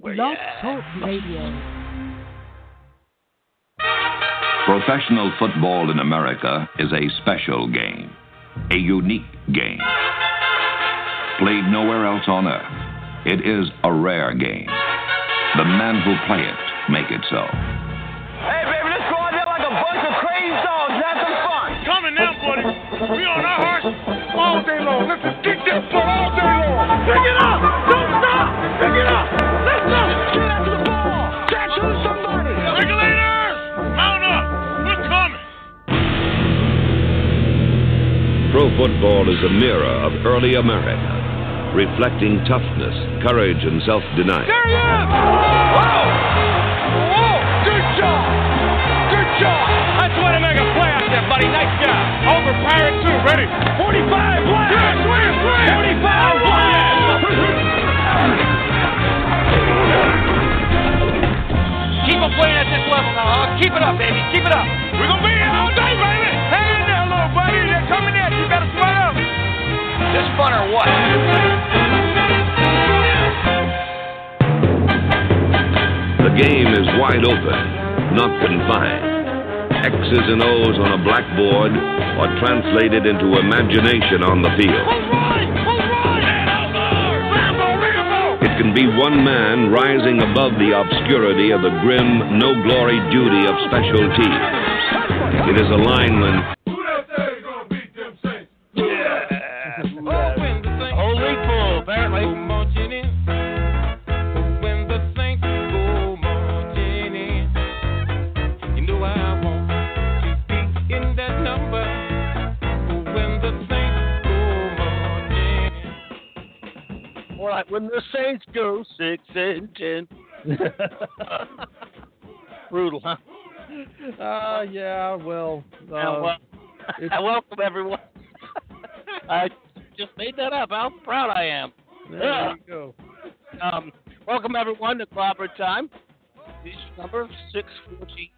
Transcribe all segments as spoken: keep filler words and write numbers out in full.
Blog Talk Radio. Professional football in America is a special game, a unique game. Played nowhere else on earth, it is a rare game. The men who play it make it so. Hey, baby, let's go out there like a bunch of crazy dogs. Have some fun. Coming now, buddy. We on our horse all day long. Let's just kick that butt all day long. Pick it up. Don't stop. Pick it up. Let's go. Get after the ball. Tattoo somebody. Regulators, mount up. We're coming. Pro football is a mirror of early America, reflecting toughness, courage, and self-denial. There he is. Whoa. Whoa. Good job. Good job. That's way to make a play out there, buddy. Nice job. Over Pirate two. Ready. forty-five blast. Yeah, swing, swing. forty-five blast. Keep on playing at this level now, huh? Keep it up, baby. Keep it up. We're going to be here all day, baby. Hang in there, little buddy. They're coming in. You better smart up. This fun or what? The game is wide open, not confined. X's and O's on a blackboard are translated into imagination on the field. All right. All right. Rambo, Rambo. It can be one man rising above the obscurity of the grim, no-glory duty of special teams. It is a lineman Who that say gonna beat them Saints? Holy bull, apparently. When the Saints go marching in, you know I want to be in that number. When the Saints go marching in. More like when the Saints go six and ten. Brutal, huh? Uh, yeah, well, uh, Uh, well, it's- welcome everyone. I just made that up. How proud I am. there you go. Um, welcome everyone to Clobber Time. This is number six forty.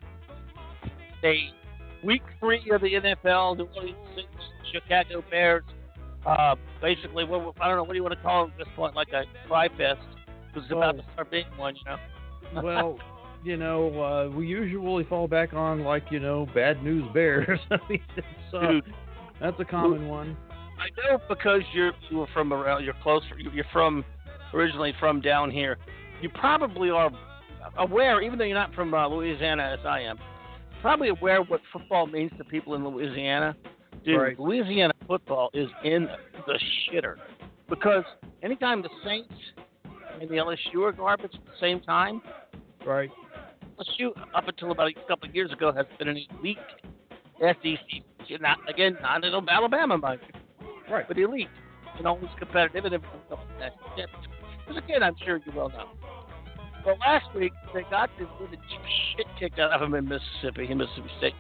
A week three of the N F L. New Orleans Saints, Chicago Bears. Uh, basically, what I don't know what do you want to call it at this point, like a cry fest. Because it's about Well- to start being one, you know. Well, you know, uh, we usually fall back on, like, you know, bad news bears. I mean, it's, uh, Dude. that's a common one. I know because you're you were from around, you're close, you're from originally from down here. You probably are aware, even though you're not from uh, Louisiana as I am, probably aware what football means to people in Louisiana. Dude, Right. Louisiana football is in the shitter because anytime the Saints and the L S U are garbage at the same time, Right. L S U up until about a couple of years ago has been an elite S E C. Not again, not in Alabama, mind you. Right. But elite and always competitive and everything else. Because again, I'm sure you well know. But last week they got the, the shit kicked out of them in Mississippi, in Mississippi State.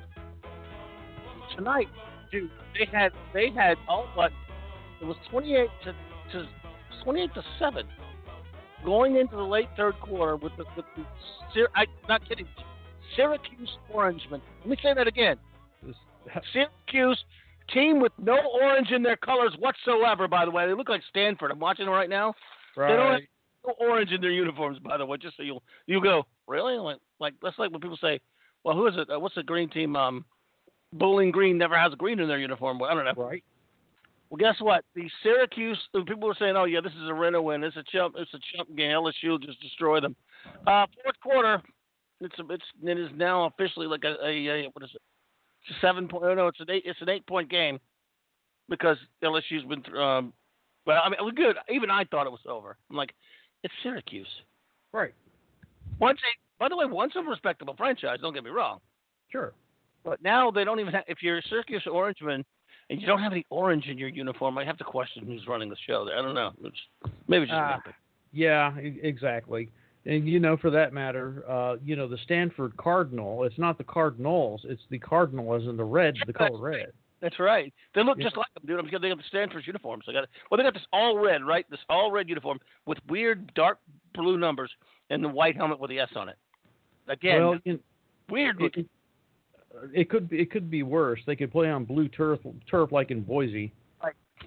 Tonight, dude, they had they had all but it was twenty-eight to to twenty-eight to seven going into the late third quarter with the with the Syr- I not kidding Syracuse Orangemen. Let me say that again. This- Syracuse team with no orange in their colors whatsoever, by the way. They look like Stanford. I'm watching them right now. They don't have right. no orange in their uniforms, by the way, just so you'll you go, really? Like, like that's like when people say, well, who is it? Uh, what's the green team? Um, Bowling Green never has green in their uniform. Well, I don't know. Right. Well, guess what? The Syracuse people were saying, oh, yeah, this is a Renner win. It's a chump. It's a chump game. L S U will just destroy them. Uh, fourth quarter, it's a, it's it is now officially like a, a, a what is it? It's a seven point. Oh no, it's an eight. It's an eight point game because L S U's been. Um, well, I mean, it was good. Even I thought it was over. I'm like, it's Syracuse. Right. Once a, by the way, once a respectable franchise. Don't get me wrong. Sure. But now they don't even have. If you're a Syracuse Orangeman and you don't have any orange in your uniform, I have to question who's running the show there. I don't know. It's, maybe it's just Ah. me. Yeah, e- exactly. And, you know, for that matter, uh, you know, the Stanford Cardinal, it's not the Cardinals, it's the Cardinal as in the red, the color red. That's right. They look Yeah. just like them, dude. I'm because they got the Stanford uniforms. They got well, they got this all red, right? This all red uniform with weird dark blue numbers and the white helmet with the S on it. Again, Well, you- weird it, looking. it, it could be, it could be worse. They could play on blue turf, turf like in Boise.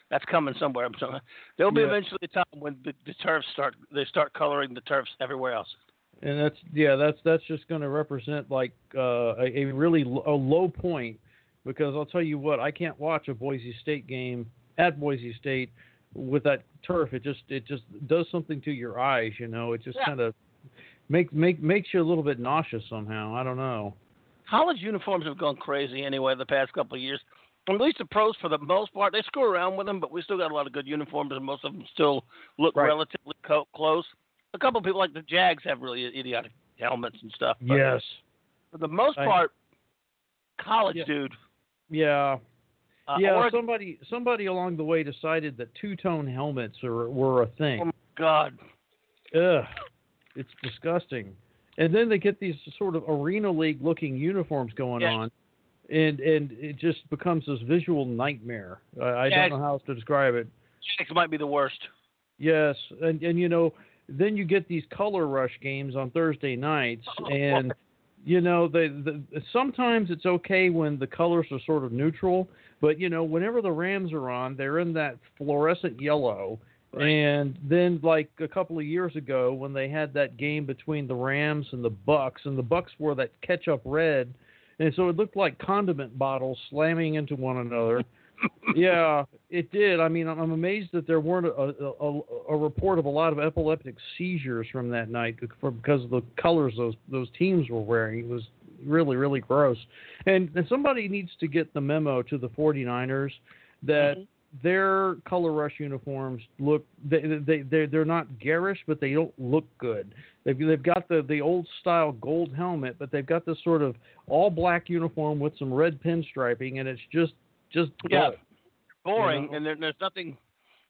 That's coming somewhere. So there'll be Yeah. eventually a time when the, the turfs start they start coloring the turfs everywhere else. And that's yeah, that's that's just going to represent like uh, a, a really l- a low point, because I'll tell you what, I can't watch a Boise State game at Boise State with that turf. It just it just does something to your eyes, you know. It just Yeah. kind of make make makes you a little bit nauseous somehow. I don't know. College uniforms have gone crazy anyway the past couple of years. At least the pros, for the most part, they screw around with them, but we still got a lot of good uniforms, and most of them still look Right. relatively co- close. A couple of people like the Jags have really idiotic helmets and stuff. But Yes. for the most I- part, college, Yeah. dude. Yeah. Uh, yeah. Oregon- Somebody somebody along the way decided that two tone helmets are, were a oh thing. my God. Ugh. It's disgusting. And then they get these sort of arena league looking uniforms going Yes. on, and and it just becomes this visual nightmare. I, I Yes. don't know how else to describe it. Jags might be the worst. Yes, and and you know, then you get these color rush games on Thursday nights, and you know, they the, sometimes it's okay when the colors are sort of neutral, but you know, whenever the Rams are on, they're in that fluorescent yellow. Right. And then, like a couple of years ago, when they had that game between the Rams and the Bucks, and the Bucks wore that ketchup red, and so it looked like condiment bottles slamming into one another. Yeah, it did. I mean, I'm I'm amazed that there weren't a, a, a report of a lot of epileptic seizures from that night for, because of the colors those those teams were wearing. It was really, really gross. And, and somebody needs to get the memo to the 49ers that Mhm. their color rush uniforms look they they they they're not garish, but they don't look good. They've they've got the the old style gold helmet, but they've got this sort of all black uniform with some red pinstriping, and it's just just Yeah. dull. Boring, You know? and there, there's nothing.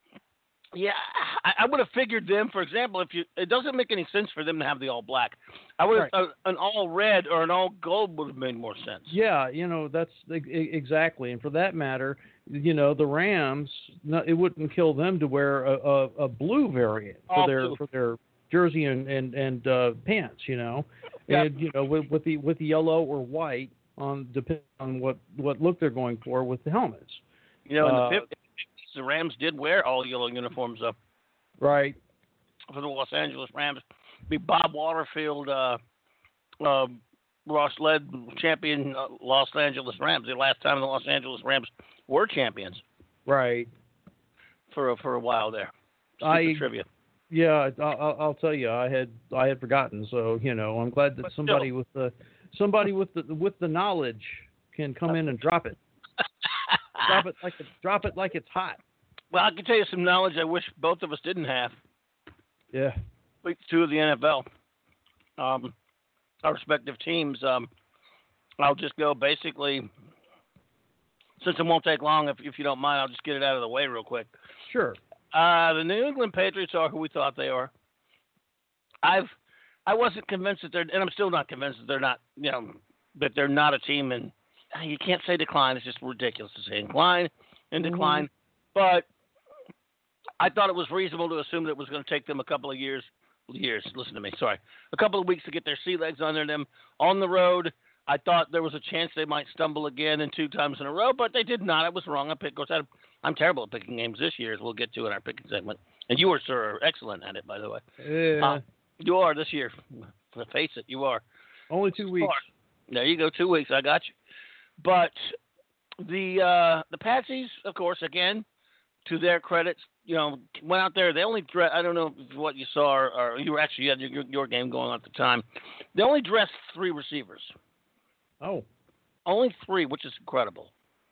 Yeah, I, I would have figured them. For example, if you, it doesn't make any sense for them to have the all black. I would have Right. uh, an all red or an all gold would have made more sense. Yeah, you know, that's e- e- exactly. And for that matter, you know, the Rams, no, it wouldn't kill them to wear a, a, a blue variant for All their blue. for their jersey and and, and uh, pants, you know, Yep. and you know with, with the with the yellow or white on depending on what what look they're going for with the helmets. You know, in Uh, the fifties, the Rams did wear all yellow uniforms up Right. for the Los Angeles Rams. Be Bob Waterfield, uh, uh, Ross led champion uh, Los Angeles Rams. The last time the Los Angeles Rams were champions Right. for a, for a while there. Stupid I- trivia. Yeah, I- I'll, I'll tell you, I had I had forgotten. So you know, I'm glad that But somebody still. with the somebody with the with the knowledge can come in and drop it. Drop it like it, drop it like it's hot. Well, I can tell you some knowledge I wish both of us didn't have. Yeah. Week two of the N F L. Um, our respective teams. Um, I'll just go basically, since it won't take long, if, if you don't mind, I'll just get it out of the way real quick. Sure. Uh, the New England Patriots are who we thought they are. I've, I wasn't convinced that they're, and I'm still not convinced that they're not, you know, that they're not a team. And you can't say decline; it's just ridiculous to say incline and decline. Mm-hmm. But I thought it was reasonable to assume that it was going to take them a couple of years. Years, listen to me. Sorry, a couple of weeks to get their sea legs under them on the road. I thought there was a chance they might stumble again and two times in a row, but they did not. I was wrong. I picked. Of course, I'm terrible at picking games this year, as we'll get to in our picking segment. And you, are, sir, are excellent at it, by the way. Yeah. Uh, you are this year. Face it, you are. Only two weeks. There you go, two weeks. I got you. But the uh, the Patsies, of course, again, to their credits, you know, went out there. They only dress. I don't know what you saw, or, or you were actually you had your, your game going on at the time. They only dressed three receivers. Oh. Only three, which is incredible.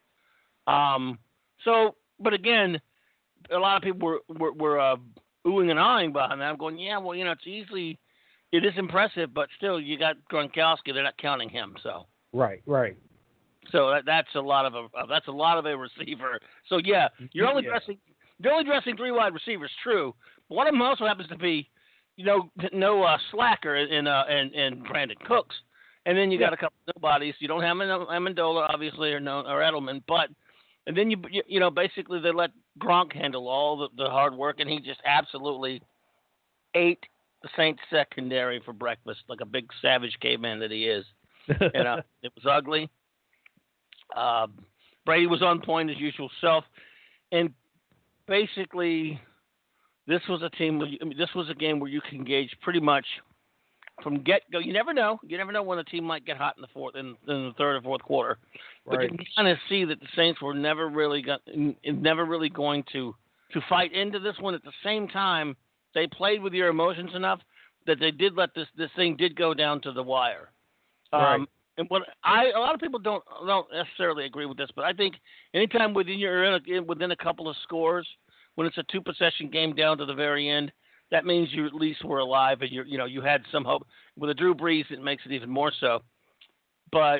Um. So, but again, a lot of people were were, were uh, oohing and ahhing behind that. I'm going, yeah, well, you know, it's easily, it is impressive, but still, you got Gronkowski. They're not counting him, so. Right. Right. So that, that's a lot of a uh, that's a lot of a receiver. So yeah, you're only Yeah. dressing you're only dressing three wide receivers. True, but one of them also happens to be, you know, no uh, slacker in uh in, in Brandon Cooks, and then you got Yeah. a couple of nobodies. You don't have Amendola obviously or no or Edelman, but and then you you, you know basically they let Gronk handle all the, the hard work, and he just absolutely ate the Saints secondary for breakfast like a big savage caveman that he is. You know, it was ugly. Uh, Brady was on point as usual self, and basically, this was a team. Where you, I mean, this was a game where you can gauge pretty much from get go. You never know. You never know when a team might get hot in the fourth, in, in the third or fourth quarter. But Right. you can kind of see that the Saints were never really got, never really going to to fight into this one. At the same time, they played with your emotions enough that they did let this this thing did go down to the wire. Um, Right. And what I a lot of people don't don't necessarily agree with this, but I think anytime within you're in a, within a couple of scores, when it's a two possession game down to the very end, that means you at least were alive and you you know you had some hope. With a Drew Brees, it makes it even more so. But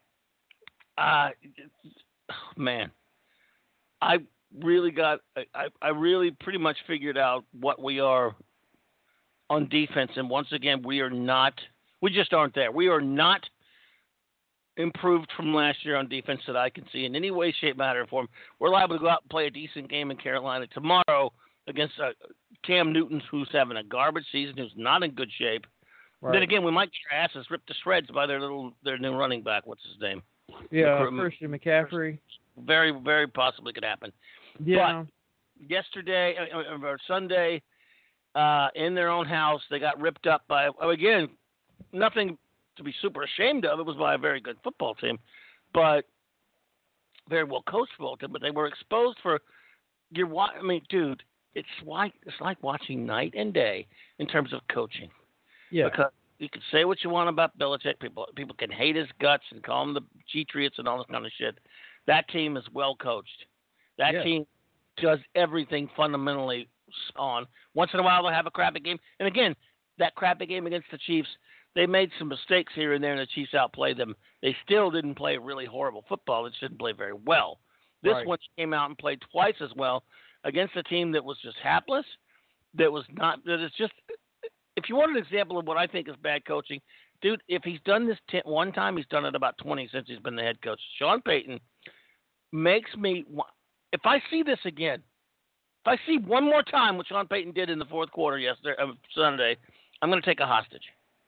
uh, man, I really got I I really pretty much figured out what we are on defense, and once again we are not we just aren't there. We are not improved from last year on defense that I can see in any way, shape, matter, or form. We're liable to go out and play a decent game in Carolina tomorrow against uh, Cam Newton, who's having a garbage season, who's not in good shape. Right. Then again, we might get our asses ripped to shreds by their little their new running back. What's his name? Yeah, Recruit- Christian McCaffrey. Very, very possibly could happen. Yeah. Yesterday uh, or Sunday, uh, in their own house, they got ripped up by again nothing to be super ashamed of. It was by a very good football team, but very well coached football team. But they were exposed for your. I mean, dude, it's like it's like watching night and day in terms of coaching. Yeah. Because you can say what you want about Belichick. People people can hate his guts and call him the Patriots and all this kind of shit. That team is well coached. That Yes. team does everything fundamentally on. Once in a while they'll have a crappy game. And again, that crappy game against the Chiefs, they made some mistakes here and there, and the Chiefs outplayed them. They still didn't play really horrible football. They just didn't play very well. This Right. one came out and played twice as well against a team that was just hapless, that was not – that is just – if you want an example of what I think is bad coaching, dude, if he's done this ten, one time, he's done it about twenty since he's been the head coach. Sean Payton makes me – if I see this again, if I see one more time what Sean Payton did in the fourth quarter yesterday, uh, Sunday, I'm going to take a hostage.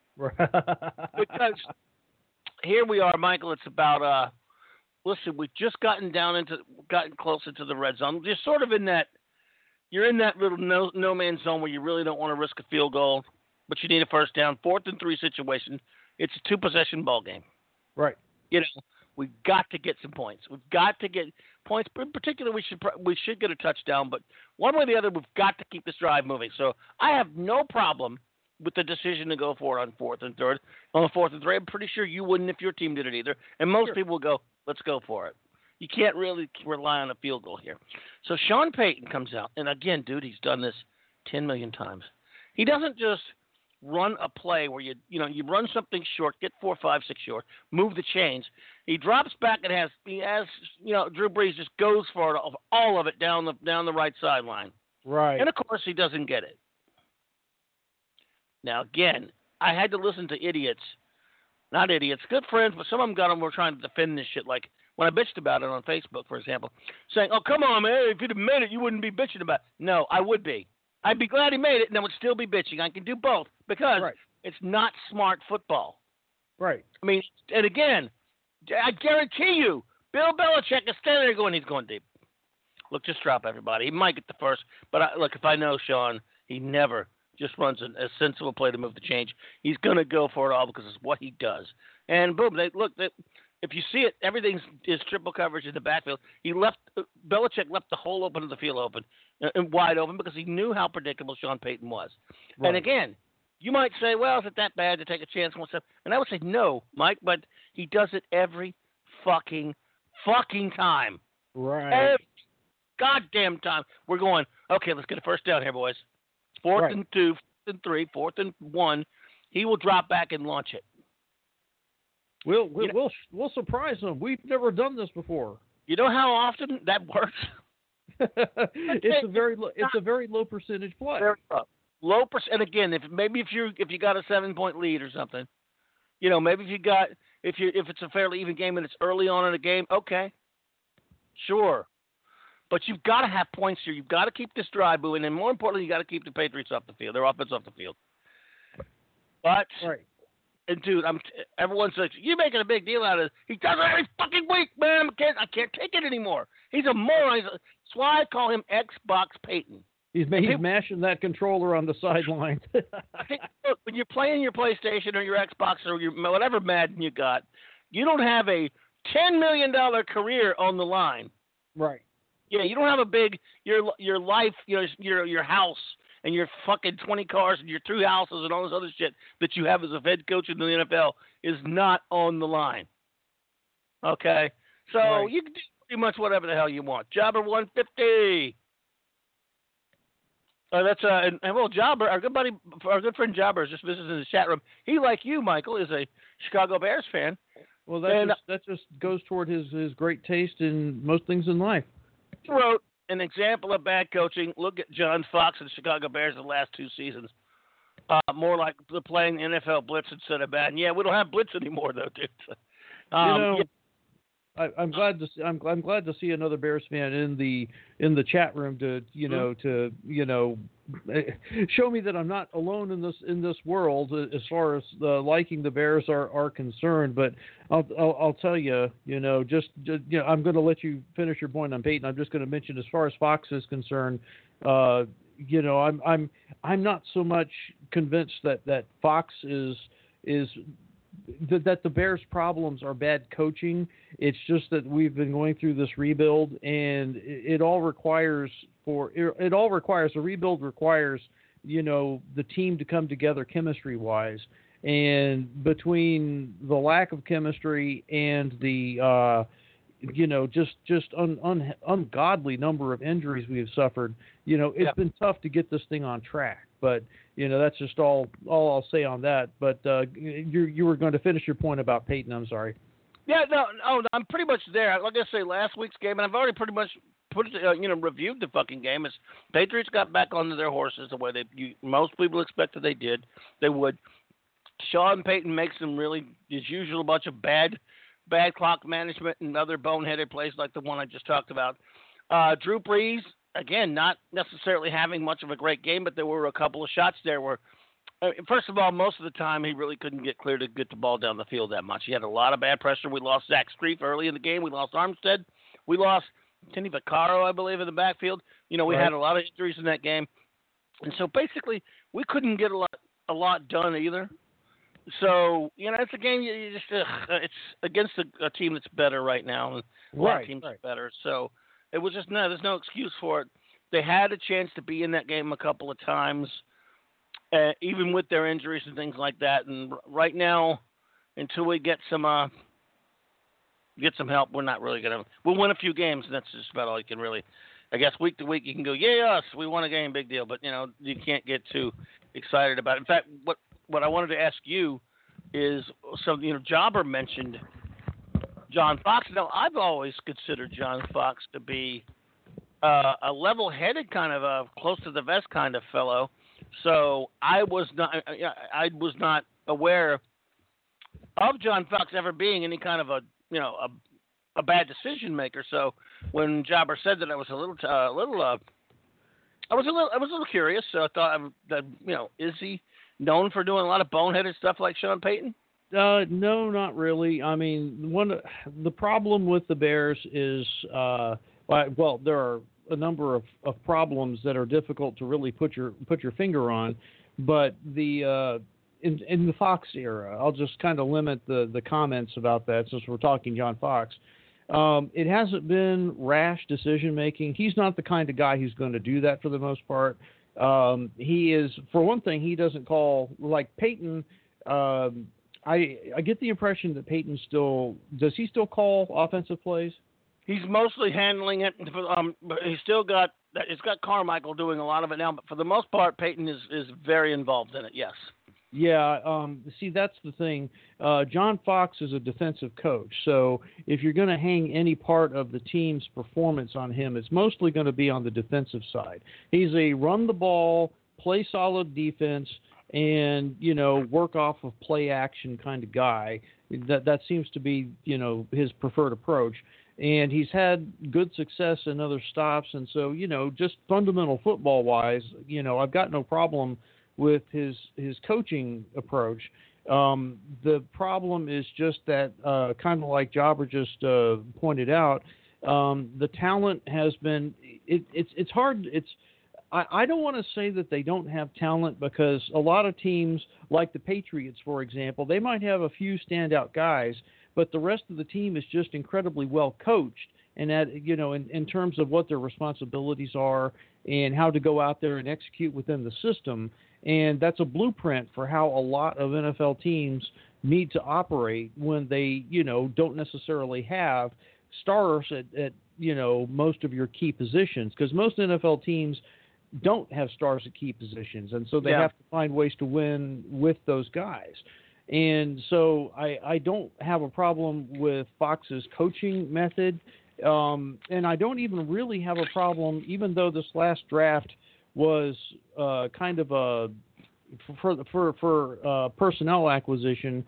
Because here we are, Michael. It's about uh, listen. We've just gotten down into, gotten closer to the red zone. Just sort of in that, you're in that little no no man's zone where you really don't want to risk a field goal, but you need a first down. Fourth and three situation. It's a two possession ball game. Right. You know, we've got to get some points. We've got to get points. But in particular, we should we should get a touchdown. But one way or the other, we've got to keep this drive moving. So I have no problem with the decision to go for it on fourth and third. On the fourth and three, I'm pretty sure you wouldn't if your team did it either. And most Sure. people would go, let's go for it. You can't really rely on a field goal here. So Sean Payton comes out, and again, dude, he's done this ten million times. He doesn't just run a play where you you know you run something short, get four, five, six short, move the chains. He drops back and has he has you know Drew Brees just goes for it, all of it down the down the right sideline. Right. And of course, he doesn't get it. Now, again, I had to listen to idiots, not idiots, good friends, but some of them got them were trying to defend this shit. Like when I bitched about it on Facebook, for example, saying, oh, come on, man, if you'd have made it, you wouldn't be bitching about it. No, I would be. I'd be glad he made it, and I would still be bitching. I can do both because Right. it's not smart football. Right. I mean, and again, I guarantee you, Bill Belichick is standing there going, he's going deep. Look, just drop everybody. He might get the first, but I, look, if I know Sean, he never just runs a, a sensible play to move the change. He's going to go for it all because it's what he does. And boom, they look. They, if you see it, everything is triple coverage in the backfield. He left Belichick left the hole open and the field open uh, and wide open because he knew how predictable Sean Payton was. Right. And again, you might say, well, is it that bad to take a chance on stuff? And I would say no, Mike, but he does it every fucking fucking time. Right. Every goddamn time. We're going, okay, let's get a first down here, boys. Fourth Right. and two, fourth and three, fourth and one. He will drop back and launch it. We'll we'll You know- we'll, we'll surprise them. We've never done this before. You know how often that works? it's a very low, it's a very low percentage play. Very low. Low percent. And again, if maybe if you if you got a seven point lead or something, you know, maybe if you got if you if it's a fairly even game and it's early on in the game, okay, sure. But you've got to have points here. You've got to keep this drive moving, and more importantly, you got to keep the Patriots off the field, their offense off the field. But Right. and dude, I'm everyone's like, you're making a big deal out of it. He does it every fucking week, man. I can't, I can't take it anymore. He's a moron. He's a, that's why I call him Xbox Peyton. He's, he's people, mashing that controller on the sidelines. I think, look, when you're playing your PlayStation or your Xbox or your whatever Madden you got, you don't have a ten million dollars career on the line. Right. Yeah, you don't have a big your your life, your your your house and your fucking twenty cars and your two houses and all this other shit that you have as a head coach in the N F L is not on the line. Okay, so right. you can do pretty much whatever the hell you want. Jobber one fifty. Uh, that's uh, and, and well, Jobber, our good buddy, our good friend Jobber is just visiting the chat room. He, like you, Michael, is a Chicago Bears fan. Well, that and, just, that just goes toward his, his great taste in most things in life. He wrote an example of bad coaching. Look at John Fox and the Chicago Bears the last two seasons. Uh, more like playing N F L blitz instead of bad. And yeah, we don't have blitz anymore, though, dude. Um, you know, yeah. I, I'm glad to see, I'm, I'm glad to see another Bears fan in the in the chat room to you know mm-hmm. to you know show me that I'm not alone in this in this world as far as uh, liking the Bears are, are concerned. But I'll, I'll I'll tell you you know just, just you know I'm going to let you finish your point on Peyton. I'm just going to mention as far as Fox is concerned. Uh, you know I'm I'm I'm not so much convinced that, that Fox is is. that the Bears' problems are bad coaching. It's just that we've been going through this rebuild, and it, it all requires for it, it all requires a rebuild requires you know the team to come together chemistry wise, and between the lack of chemistry and the uh, you know just just un, un, ungodly number of injuries we have suffered, you know it's yeah. been tough to get this thing on track. But you know that's just all all I'll say on that. But uh, you you were going to finish your point about Peyton. I'm sorry. Yeah, no, no, I'm pretty much there. Like I say, last week's game, and I've already pretty much put uh, you know reviewed the fucking game. Is Patriots got back onto their horses the way they you, most people expected they did. They would. Sean Payton makes them really, as usual, a bunch of bad bad clock management and other boneheaded plays like the one I just talked about. Uh, Drew Brees. Again, not necessarily having much of a great game, but there were a couple of shots there where, I mean, first of all, most of the time he really couldn't get clear to get the ball down the field that much. He had a lot of bad pressure. We lost Zach Strief early in the game. We lost Armstead. We lost Kenny Vaccaro, I believe, in the backfield. You know, we right. had a lot of injuries in that game. And so basically we couldn't get a lot a lot done either. So, you know, it's a game you, you just uh, it's against a, a team that's better right now. And a lot right, of teams right. are better. So it was just no. There's no excuse for it. They had a chance to be in that game a couple of times, uh, even with their injuries and things like that. And right now, until we get some uh, get some help, we're not really gonna. We'll win a few games, and that's just about all you can really. I guess week to week you can go, yeah, us, we won a game, big deal. But you know, you can't get too excited about it. In fact, what what I wanted to ask you is, so you know, Jobber mentioned John Fox. Now, I've always considered John Fox to be uh, a level-headed kind of a close to the vest kind of fellow. So I was not I was not aware of John Fox ever being any kind of a you know a, a bad decision maker. So when Jobber said that, I was a little uh, little uh, I was a little I was a little curious. So I thought that you know is he known for doing a lot of boneheaded stuff like Sean Payton? Uh, no, not really. I mean, one the problem with the Bears is, uh, well, there are a number of, of problems that are difficult to really put your put your finger on. But the uh, in in the Fox era, I'll just kind of limit the, the comments about that since we're talking John Fox. Um, it hasn't been rash decision making. He's not the kind of guy who's going to do that for the most part. Um, he is, for one thing, he doesn't call like Peyton. Um, I I get the impression that Peyton still does. He still call offensive plays? He's mostly handling it. Um, but he's still got it's got Carmichael doing a lot of it now. But for the most part, Peyton is, is very involved in it. Yes. Yeah. Um, see, that's the thing. Uh, John Fox is a defensive coach, so if you're going to hang any part of the team's performance on him, it's mostly going to be on the defensive side. He's a run the ball, play solid defense, and, you know, work off of play action kind of guy. That that seems to be, you know, his preferred approach. And he's had good success in other stops. And so, you know, just fundamental football wise, you know, I've got no problem with his his coaching approach. Um, the problem is just that, uh, kind of like Jobber just uh, pointed out, um, the talent has been. It, it's it's hard. It's I, I don't want to say that they don't have talent, because a lot of teams, like the Patriots, for example, they might have a few standout guys, but the rest of the team is just incredibly well coached. And that, you know, in, in terms of what their responsibilities are and how to go out there and execute within the system. And that's a blueprint for how a lot of N F L teams need to operate when they, you know, don't necessarily have stars at, at you know, most of your key positions. Because most N F L teams don't have stars at key positions. And so they yeah. have to find ways to win with those guys. And so I, I don't have a problem with Fox's coaching method. Um, and I don't even really have a problem, even though this last draft was uh, kind of a for for for uh, personnel acquisition.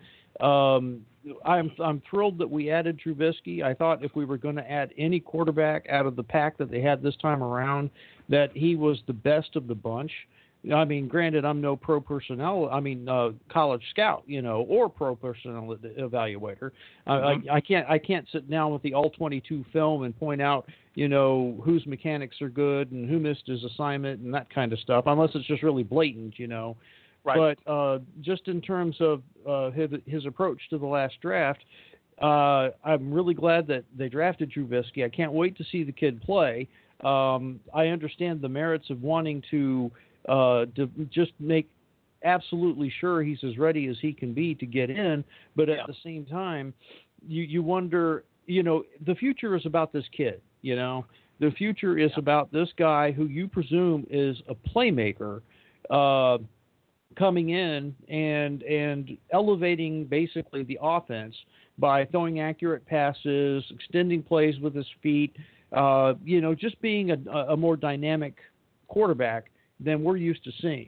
Um, I'm I'm thrilled that we added Trubisky. I thought if we were going to add any quarterback out of the pack that they had this time around, that he was the best of the bunch. I mean, granted, I'm no pro personnel, I mean, uh, college scout, you know, or pro personnel evaluator. Mm-hmm. I, I can't, I can't sit down with the all twenty-two film and point out, you know, whose mechanics are good and who missed his assignment and that kind of stuff, unless it's just really blatant, you know. Right. But uh, just in terms of uh, his, his approach to the last draft, uh, I'm really glad that they drafted Trubisky. I can't wait to see the kid play. Um, I understand the merits of wanting to. Uh, to just make absolutely sure he's as ready as he can be to get in. But at yeah. the same time, you, you wonder, you know, the future is about this kid, you know. The future is yeah. about this guy who you presume is a playmaker uh, coming in and and elevating basically the offense by throwing accurate passes, extending plays with his feet, uh, you know, just being a, a more dynamic quarterback than we're used to seeing.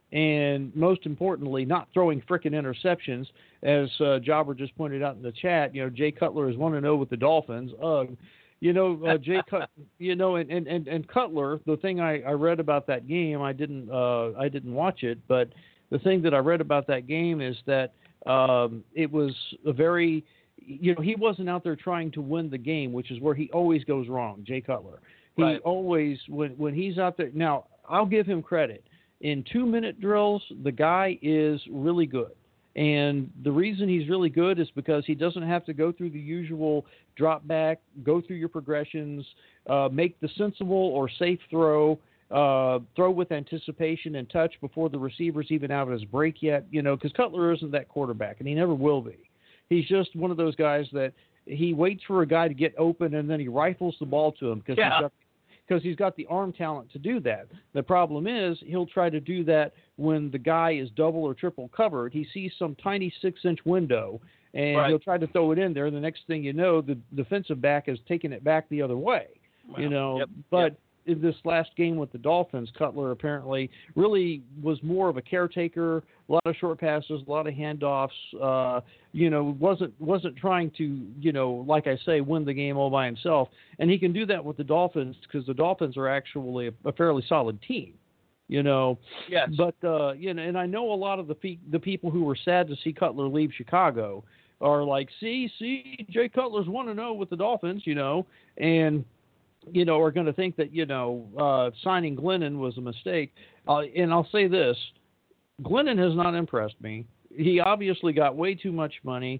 And most importantly, not throwing frickin' interceptions. As uh, Jobber just pointed out in the chat, you know, Jay Cutler is one and oh with the Dolphins. Ugh. You know, uh, Jay Cut, you know, and, and, and, and Cutler, the thing I, I read about that game, I didn't uh, I didn't watch it, but the thing that I read about that game is that um, it was a very, you know, he wasn't out there trying to win the game, which is where he always goes wrong, Jay Cutler. He right. always, when when he's out there, now, I'll give him credit. In two-minute drills, the guy is really good. And the reason he's really good is because he doesn't have to go through the usual drop back, go through your progressions, uh, make the sensible or safe throw, uh, throw with anticipation and touch before the receiver's even out of his break yet, you know, because Cutler isn't that quarterback, and he never will be. He's just one of those guys that he waits for a guy to get open, and then he rifles the ball to him because yeah. he's got because he's got the arm talent to do that. The problem is he'll try to do that when the guy is double or triple covered. He sees some tiny six-inch window, and right. he'll try to throw it in there. The next thing you know, the defensive back is taking it back the other way. Wow. You know, yep. but yep. in this last game with the Dolphins, Cutler apparently really was more of a caretaker, a lot of short passes, a lot of handoffs, uh, you know, wasn't wasn't trying to, you know, like I say, win the game all by himself. And he can do that with the Dolphins because the Dolphins are actually a, a fairly solid team, you know. Yes. But, uh, you know, and I know a lot of the, fe- the people who were sad to see Cutler leave Chicago are like, see, see, Jay Cutler's one and oh with the Dolphins, you know, and – you know, are going to think that, you know, uh, signing Glennon was a mistake. Uh, and I'll say this, Glennon has not impressed me. He obviously got way too much money.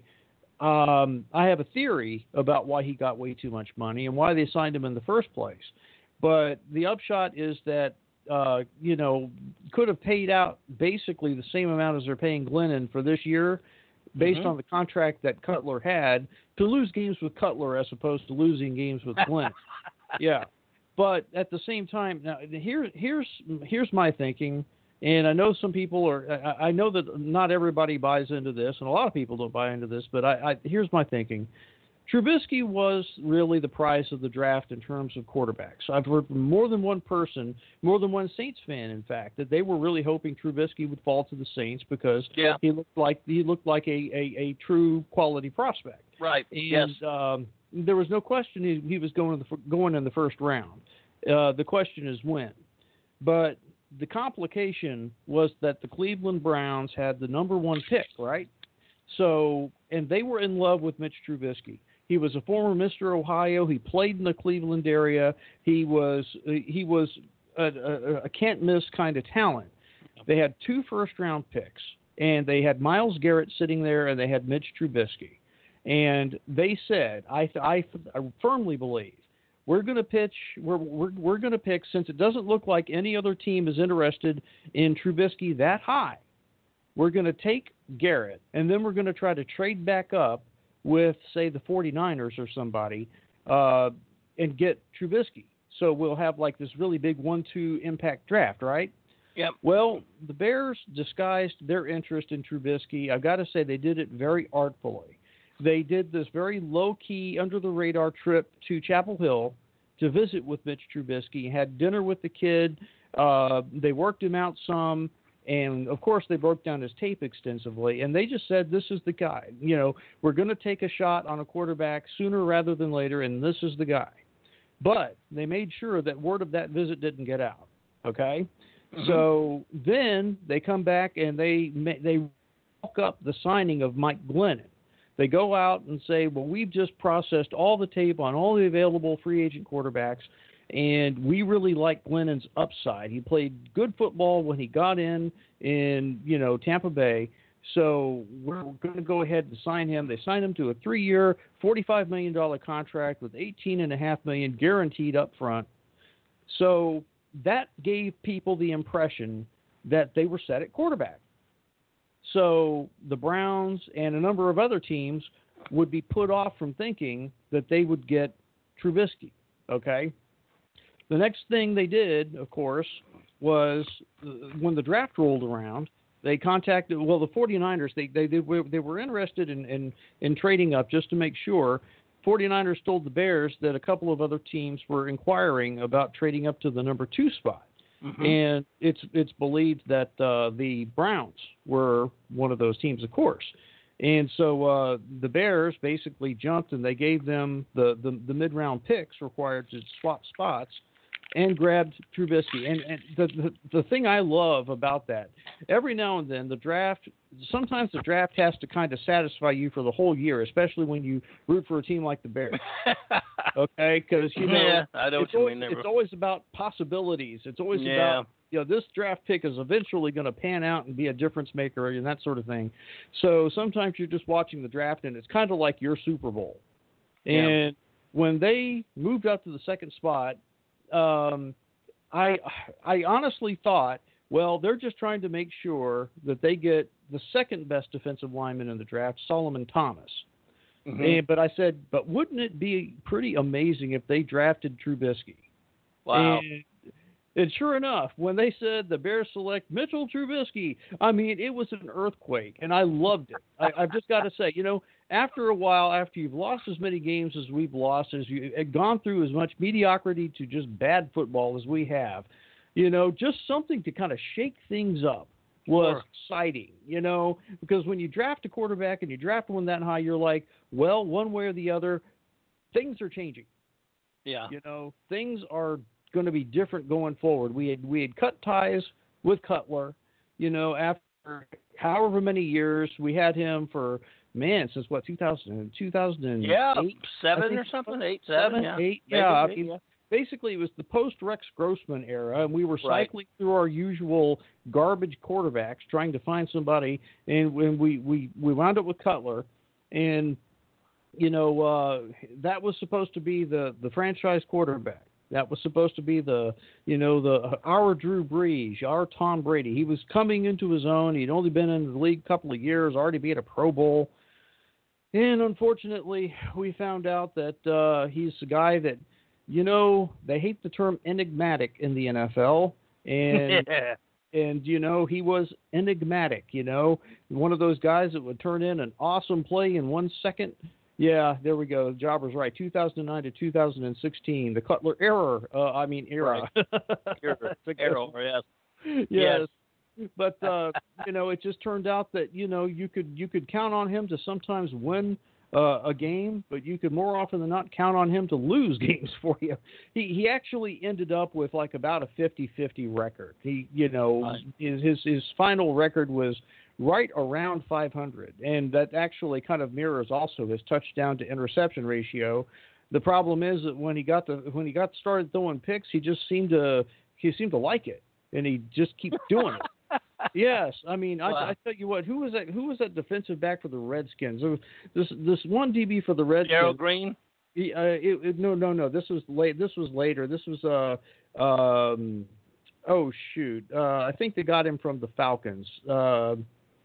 Um, I have a theory about why he got way too much money and why they signed him in the first place. But the upshot is that, uh, you know, could have paid out basically the same amount as they're paying Glennon for this year based mm-hmm. on the contract that Cutler had to lose games with Cutler as opposed to losing games with Glennon. Yeah, but at the same time, now here, here's here's my thinking, and I know some people are. I, I know that not everybody buys into this, and a lot of people don't buy into this. But I, I here's my thinking: Trubisky was really the prize of the draft in terms of quarterbacks. I've heard from more than one person, more than one Saints fan, in fact, that they were really hoping Trubisky would fall to the Saints because yeah. he looked like he looked like a, a, a true quality prospect. Right. And, yes. Um, there was no question he, he was going to the, going in the first round. Uh, the question is when. But the complication was that the Cleveland Browns had the number one pick, right? So, and they were in love with Mitch Trubisky. He was a former Mister Ohio. He played in the Cleveland area. He was he was a, a, a can't miss kind of talent. They had two first round picks, and they had Myles Garrett sitting there, and they had Mitch Trubisky. And they said, I I, I firmly believe we're going to pitch. We're we're we're going to pick, since it doesn't look like any other team is interested in Trubisky that high. We're going to take Garrett, and then we're going to try to trade back up with, say, the 49ers or somebody, uh, and get Trubisky. So we'll have like this really big one two impact draft, right? Yep. Well, the Bears disguised their interest in Trubisky. I've got to say they did it very artfully. They did this very low-key, under-the-radar trip to Chapel Hill to visit with Mitch Trubisky, had dinner with the kid. Uh, they worked him out some. And, of course, they broke down his tape extensively, and they just said, this is the guy. You know, we're going to take a shot on a quarterback sooner rather than later, and this is the guy. But they made sure that word of that visit didn't get out, okay? Mm-hmm. So then they come back and they they walk up the signing of Mike Glennon. They go out and say, well, we've just processed all the tape on all the available free agent quarterbacks, and we really like Glennon's upside. He played good football when he got in in, you know, Tampa Bay. So we're going to go ahead and sign him. They signed him to a three-year, forty-five million dollars contract with eighteen point five million dollars guaranteed up front. So that gave people the impression that they were set at quarterback. So the Browns and a number of other teams would be put off from thinking that they would get Trubisky, okay? The next thing they did, of course, was when the draft rolled around, they contacted, well, the 49ers, they they, they, were, they were interested in, in, in trading up just to make sure. 49ers told the Bears that a couple of other teams were inquiring about trading up to the number two spot. Mm-hmm. And it's it's believed that uh, the Browns were one of those teams, of course. And so uh, the Bears basically jumped, and they gave them the, the, the mid-round picks required to swap spots and grabbed Trubisky. And, and the, the the thing I love about that, every now and then the draft, sometimes the draft has to kind of satisfy you for the whole year, especially when you root for a team like the Bears. Okay? Because, you know, yeah, I know it's, what you always, mean there, it's always about possibilities. It's always yeah. about, you know, this draft pick is eventually going to pan out and be a difference maker and that sort of thing. So sometimes you're just watching the draft, and it's kind of like your Super Bowl. And yeah. when they moved up to the second spot, um, I I honestly thought, well, they're just trying to make sure that they get the second best defensive lineman in the draft, Solomon Thomas. Mm-hmm. And, but I said, but wouldn't it be pretty amazing if they drafted Trubisky? Wow. And, and sure enough, when they said the Bears select Mitchell Trubisky, I mean, it was an earthquake, and I loved it. I, I've just got to say, you know, after a while, after you've lost as many games as we've lost, as you've gone through as much mediocrity to just bad football as we have, you know, just something to kind of shake things up was sure. exciting, you know, because when you draft a quarterback and you draft one that high, you're like, well, one way or the other, things are changing. Yeah. You know, things are going to be different going forward. We had we had cut ties with Cutler, you know, after however many years. We had him for, man, since what, two thousand, two thousand eight? Yeah, seven or something, eight, seven, yeah. Eight, Maybe, yeah. I maybe, mean, yeah. basically, it was the post-Rex Grossman era, and we were Right. cycling through our usual garbage quarterbacks trying to find somebody, and when we, we, we wound up with Cutler, and, you know, uh, that was supposed to be the, the franchise quarterback. That was supposed to be the, you know, the our Drew Brees, our Tom Brady. He was coming into his own. He'd only been in the league a couple of years, already be at a Pro Bowl. And unfortunately, we found out that uh, he's a guy that, you know, they hate the term enigmatic in the N F L. And, yeah. and you know, he was enigmatic, you know, one of those guys that would turn in an awesome play in one second. Yeah, there we go. Jobber's right. two thousand nine to two thousand sixteen, the Cutler error. Uh, I mean, era. Error, error, yes. Yes. But, uh, you know, it just turned out that, you know, you could you could count on him to sometimes win uh, a game, but you could more often than not count on him to lose games for you. He he actually ended up with like about a fifty-fifty record. He, you know, Right. his, his his final record was right around five hundred, and that actually kind of mirrors also his touchdown to interception ratio. The problem is that when he got the when he got started throwing picks, he just seemed to he seemed to like it, and he just keeps doing it. Yes, I mean, Wow. I, I tell you what, who was that? Who was that defensive back for the Redskins? There was this this one D B for the Redskins. Gerald Green. He, uh, it, it, no, no, no. This was late. This was later. This was uh um oh shoot. Uh, I think they got him from the Falcons. Uh,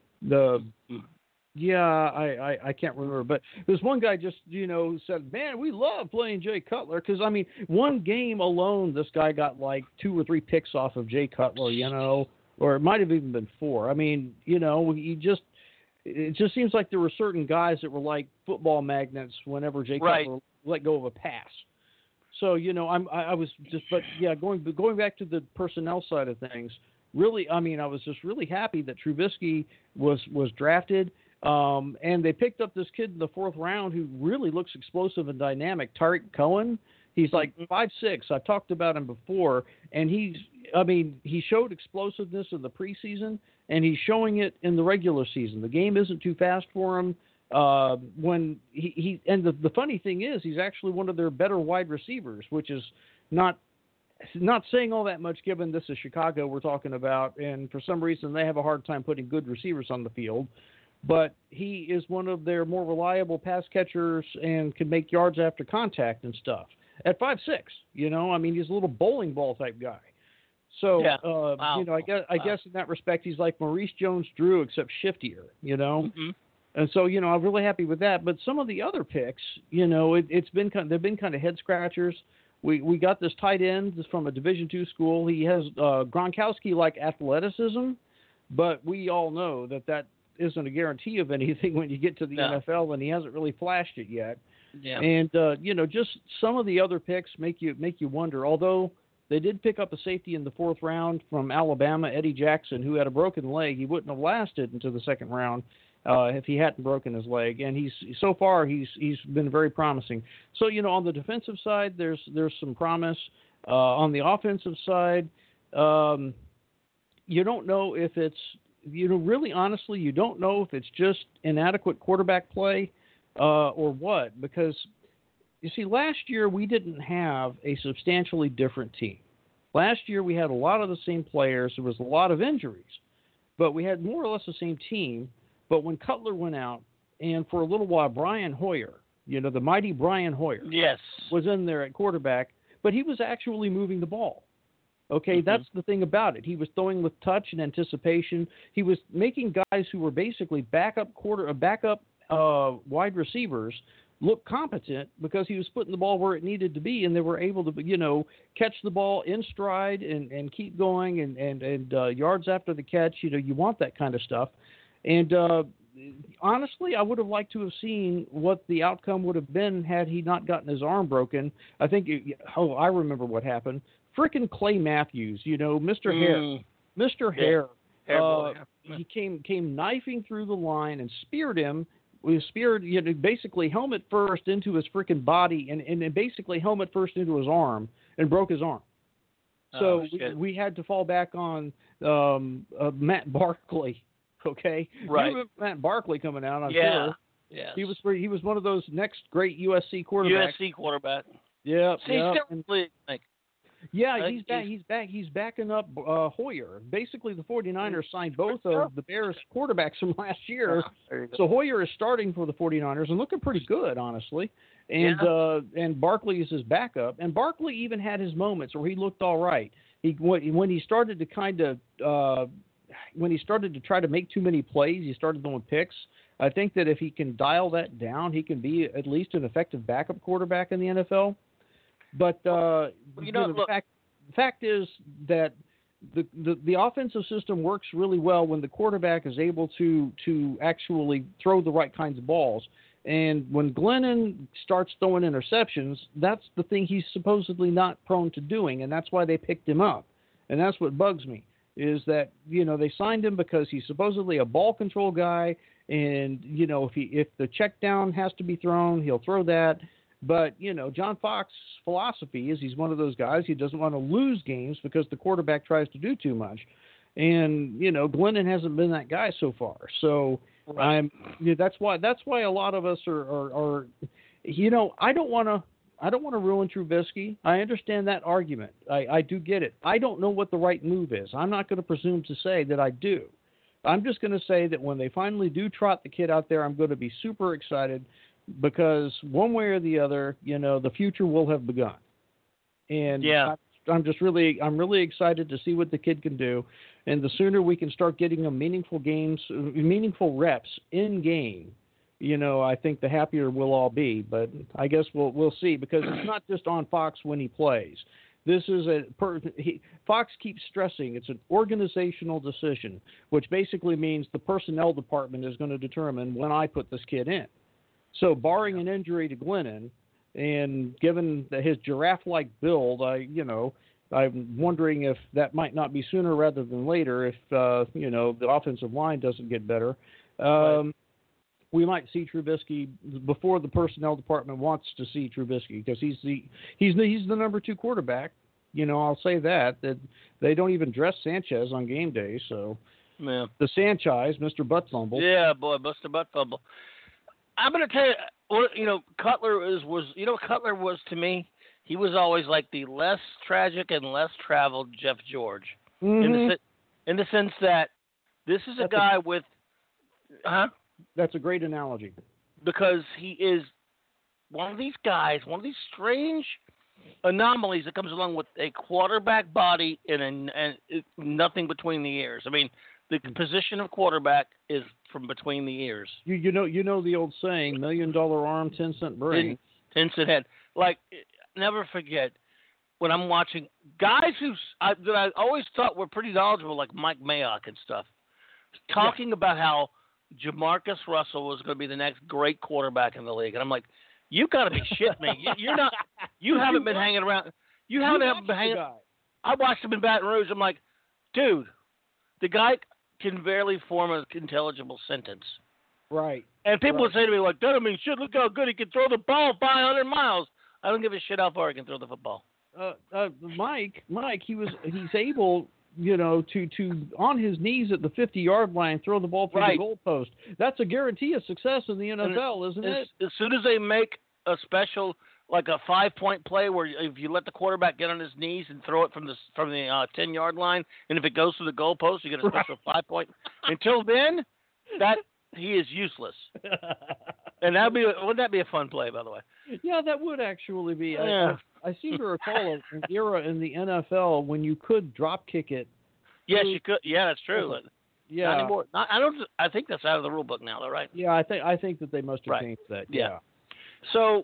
the yeah, I, I I can't remember, but there's one guy just you know said, man, we love playing Jay Cutler because I mean one game alone, this guy got like two or three picks off of Jay Cutler, you know. Or it might have even been four. I mean, you know, you just it just seems like there were certain guys that were like football magnets whenever Jay Right. Cutler let go of a pass. So you know, I'm I, I was just, but yeah, going going back to the personnel side of things, really, I mean, I was just really happy that Trubisky was was drafted, um, and they picked up this kid in the fourth round who really looks explosive and dynamic, Tariq Cohen. He's like five six. I've talked about him before, and he's, I mean, he showed explosiveness in the preseason, and he's showing it in the regular season. The game isn't too fast for him. Uh, when he, he and the, the funny thing is, he's actually one of their better wide receivers, which is not not saying all that much given this is Chicago we're talking about, and for some reason they have a hard time putting good receivers on the field. But he is one of their more reliable pass catchers and can make yards after contact and stuff. At five six, you know, I mean, he's a little bowling ball type guy. So, Yeah. uh, Wow. you know, I guess I Wow. guess in that respect, he's like Maurice Jones-Drew, except shiftier, you know. Mhm. And so, you know, I'm really happy with that. But some of the other picks, you know, it, it's been kind. They've been kind of head scratchers. We we got this tight end from a Division two school. He has uh, Gronkowski-like athleticism, but we all know that that isn't a guarantee of anything when you get to the No. N F L, and he hasn't really flashed it yet. Yeah. And uh, you know, just some of the other picks make you make you wonder. Although they did pick up a safety in the fourth round from Alabama, Eddie Jackson, who had a broken leg. He wouldn't have lasted into the second round uh, if he hadn't broken his leg. And he's so far he's he's been very promising. So you know, on the defensive side, there's there's some promise. Uh, on the offensive side, um, you don't know if it's you know really honestly you don't know if it's just inadequate quarterback play. Uh, or what? Because, you see, last year we didn't have a substantially different team. Last year we had a lot of the same players. There was a lot of injuries. But we had more or less the same team. But when Cutler went out, and for a little while Brian Hoyer, you know, the mighty Brian Hoyer, Yes. was in there at quarterback, but he was actually moving the ball. Okay, Mhm. that's the thing about it. He was throwing with touch and anticipation. He was making guys who were basically backup quarter, uh, backup uh, wide receivers look competent because he was putting the ball where it needed to be, and they were able to, you know, catch the ball in stride and, and keep going and and and uh, yards after the catch. You know, you want that kind of stuff. And uh, honestly, I would have liked to have seen what the outcome would have been had he not gotten his arm broken. I think, it, oh, I remember what happened. Frickin' Clay Matthews, you know, Mister Hare, Mm. Mister Yeah. Hare. Hair Uh, boy, yeah. he came came knifing through the line and speared him. We speared, you know, basically helmet first into his freaking body, and, and basically helmet first into his arm, and broke his arm. So Oh, we, shit. we had to fall back on um, uh, Matt Barkley. Okay, You Right. remember Matt Barkley coming out. I'm Yeah. sure Yes. he was he was one of those next great U S C quarterbacks. U S C quarterback. Yeah, See, yeah. he's And- still in the league, I think. yeah, Uh, he's back. he's- He's back. He's backing up uh, Hoyer. Basically, the 49ers signed both of the Bears quarterbacks from last year. There you go. So Hoyer is starting for the 49ers and looking pretty good, honestly. And Yeah. uh, and Barkley is his backup. And Barkley even had his moments where he looked all right. He when he started to kind of uh, when he started to try to make too many plays, he started throwing picks. I think that if he can dial that down, he can be at least an effective backup quarterback in the N F L. But uh, Well, you you know, know, the look- fact the fact is that the, the the offensive system works really well when the quarterback is able to to actually throw the right kinds of balls. And when Glennon starts throwing interceptions, that's the thing he's supposedly not prone to doing, and that's why they picked him up. And that's what bugs me, is that, you know, they signed him because he's supposedly a ball control guy, And, you know, if he if the check down has to be thrown, he'll throw that. But, you know, John Fox's philosophy is he's one of those guys. He doesn't want to lose games because the quarterback tries to do too much. And, you know, Glennon hasn't been that guy so far. So right. I'm you know, that's why that's why a lot of us are, are, are you know, I don't want to I don't want to ruin Trubisky. I understand that argument. I, I do get it. I don't know what the right move is. I'm not going to presume to say that I do. I'm just going to say that when they finally do trot the kid out there, I'm going to be super excited because one way or the other, you know, the future will have begun. And yeah. I, I'm just really, I'm really excited to see what the kid can do. And the sooner we can start getting him meaningful games, meaningful reps in game, you know, I think the happier we'll all be. But I guess we'll we'll see because it's not just on Fox when he plays. This is a per, he, Fox keeps stressing it's an organizational decision, which basically means the personnel department is going to determine when I put this kid in. So, barring an injury to Glennon, and given that his giraffe-like build, I you know I'm wondering if that might not be sooner rather than later if uh, you know the offensive line doesn't get better. Um, right. We might see Trubisky before the personnel department wants to see Trubisky because he's the he's the, he's the number two quarterback. You know, I'll say that that they don't even dress Sanchez on game day. So yeah. the Sanchez, Mister Buttfumble. Yeah, boy, Mister Buttfumble. I'm going to tell you, what, you know, Cutler is was you know what Cutler was to me. He was always like the less tragic and less traveled Jeff George, mm-hmm. in the in the sense that this is a That's guy a, with, huh? That's a great analogy. Because he is one of these guys, one of these strange anomalies that comes along with a quarterback body and, a, and nothing between the ears. I mean, the position of quarterback is from between the ears. You you know you know the old saying, million dollar arm, ten cent brain. Ten, ten cent head. Like, never forget when I'm watching guys who I, that I always thought were pretty knowledgeable, like Mike Mayock and stuff, talking yeah. about how Jamarcus Russell was going to be the next great quarterback in the league, and I'm like, you got to be shitting me. You, you're not. You haven't been hanging around. You haven't you been hanging. Guy. I watched him in Baton Rouge. I'm like, dude, the guy can barely form an intelligible sentence. Right. And people right. would say to me like, that don't mean shit. Look how good he can throw the ball five hundred miles. I don't give a shit how far he can throw the football. Uh, uh, Mike, Mike, he was he's able. You know, to, to on his knees at the fifty-yard line, throw the ball through right. the goalpost. That's a guarantee of success in the N F L, and isn't as, it? As soon as they make a special, like a five-point play where if you let the quarterback get on his knees and throw it from the from the uh, ten-yard line, and if it goes through the goalpost, you get a special right. five-point. Until then, that he is useless. And that'd be wouldn't that be a fun play, by the way? Yeah, that would actually be. Yeah. I, I seem to recall an era in the N F L when you could drop kick it. Yes, you could. Yeah, that's true. Yeah. Not anymore. Not, I don't. I think that's out of the rule book now, though, right? Yeah, I think I think that they must have right. changed that. Yeah. yeah. So,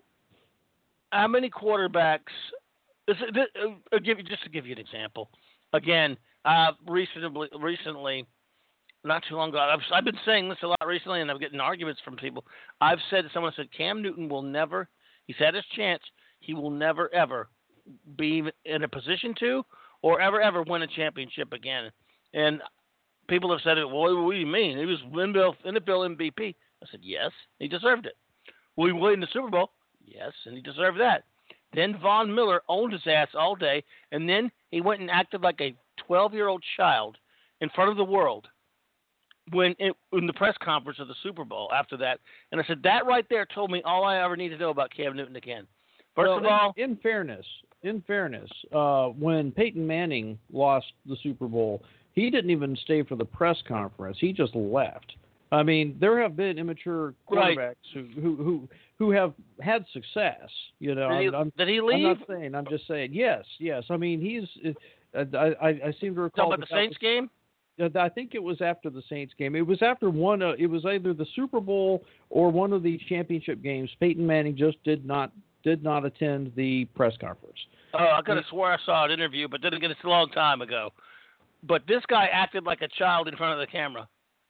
how many quarterbacks? This, this, uh, give you just to give you an example. Again, uh, recently, recently, not too long ago, I've, I've been saying this a lot recently, and I'm getting arguments from people. I've said someone said Cam Newton will never. He's had his chance. He will never ever be in a position to. Or ever, ever win a championship again. And people have said, well, what do you mean? He was N F L M V P. I said, yes, he deserved it. Will he win the Super Bowl? Yes, and he deserved that. Then Von Miller owned his ass all day, and then he went and acted like a twelve-year-old child in front of the world when it, in the press conference of the Super Bowl after that. And I said, that right there told me all I ever need to know about Cam Newton again. First well, of all, in, in fairness, in fairness, uh, when Peyton Manning lost the Super Bowl, he didn't even stay for the press conference. He just left. I mean, there have been immature quarterbacks right. who, who who who have had success. You know, did he, I'm, did he leave? I'm not saying. I'm just saying. Yes, yes. I mean, he's. I I, I seem to recall. Talking about the Saints was, game. I think it was after the Saints game. It was after one. Uh, it was either the Super Bowl or one of the championship games. Peyton Manning just did not. did not attend the press conference. Oh, I could have swore I saw an interview, but didn't get it a long time ago. But this guy acted like a child in front of the camera.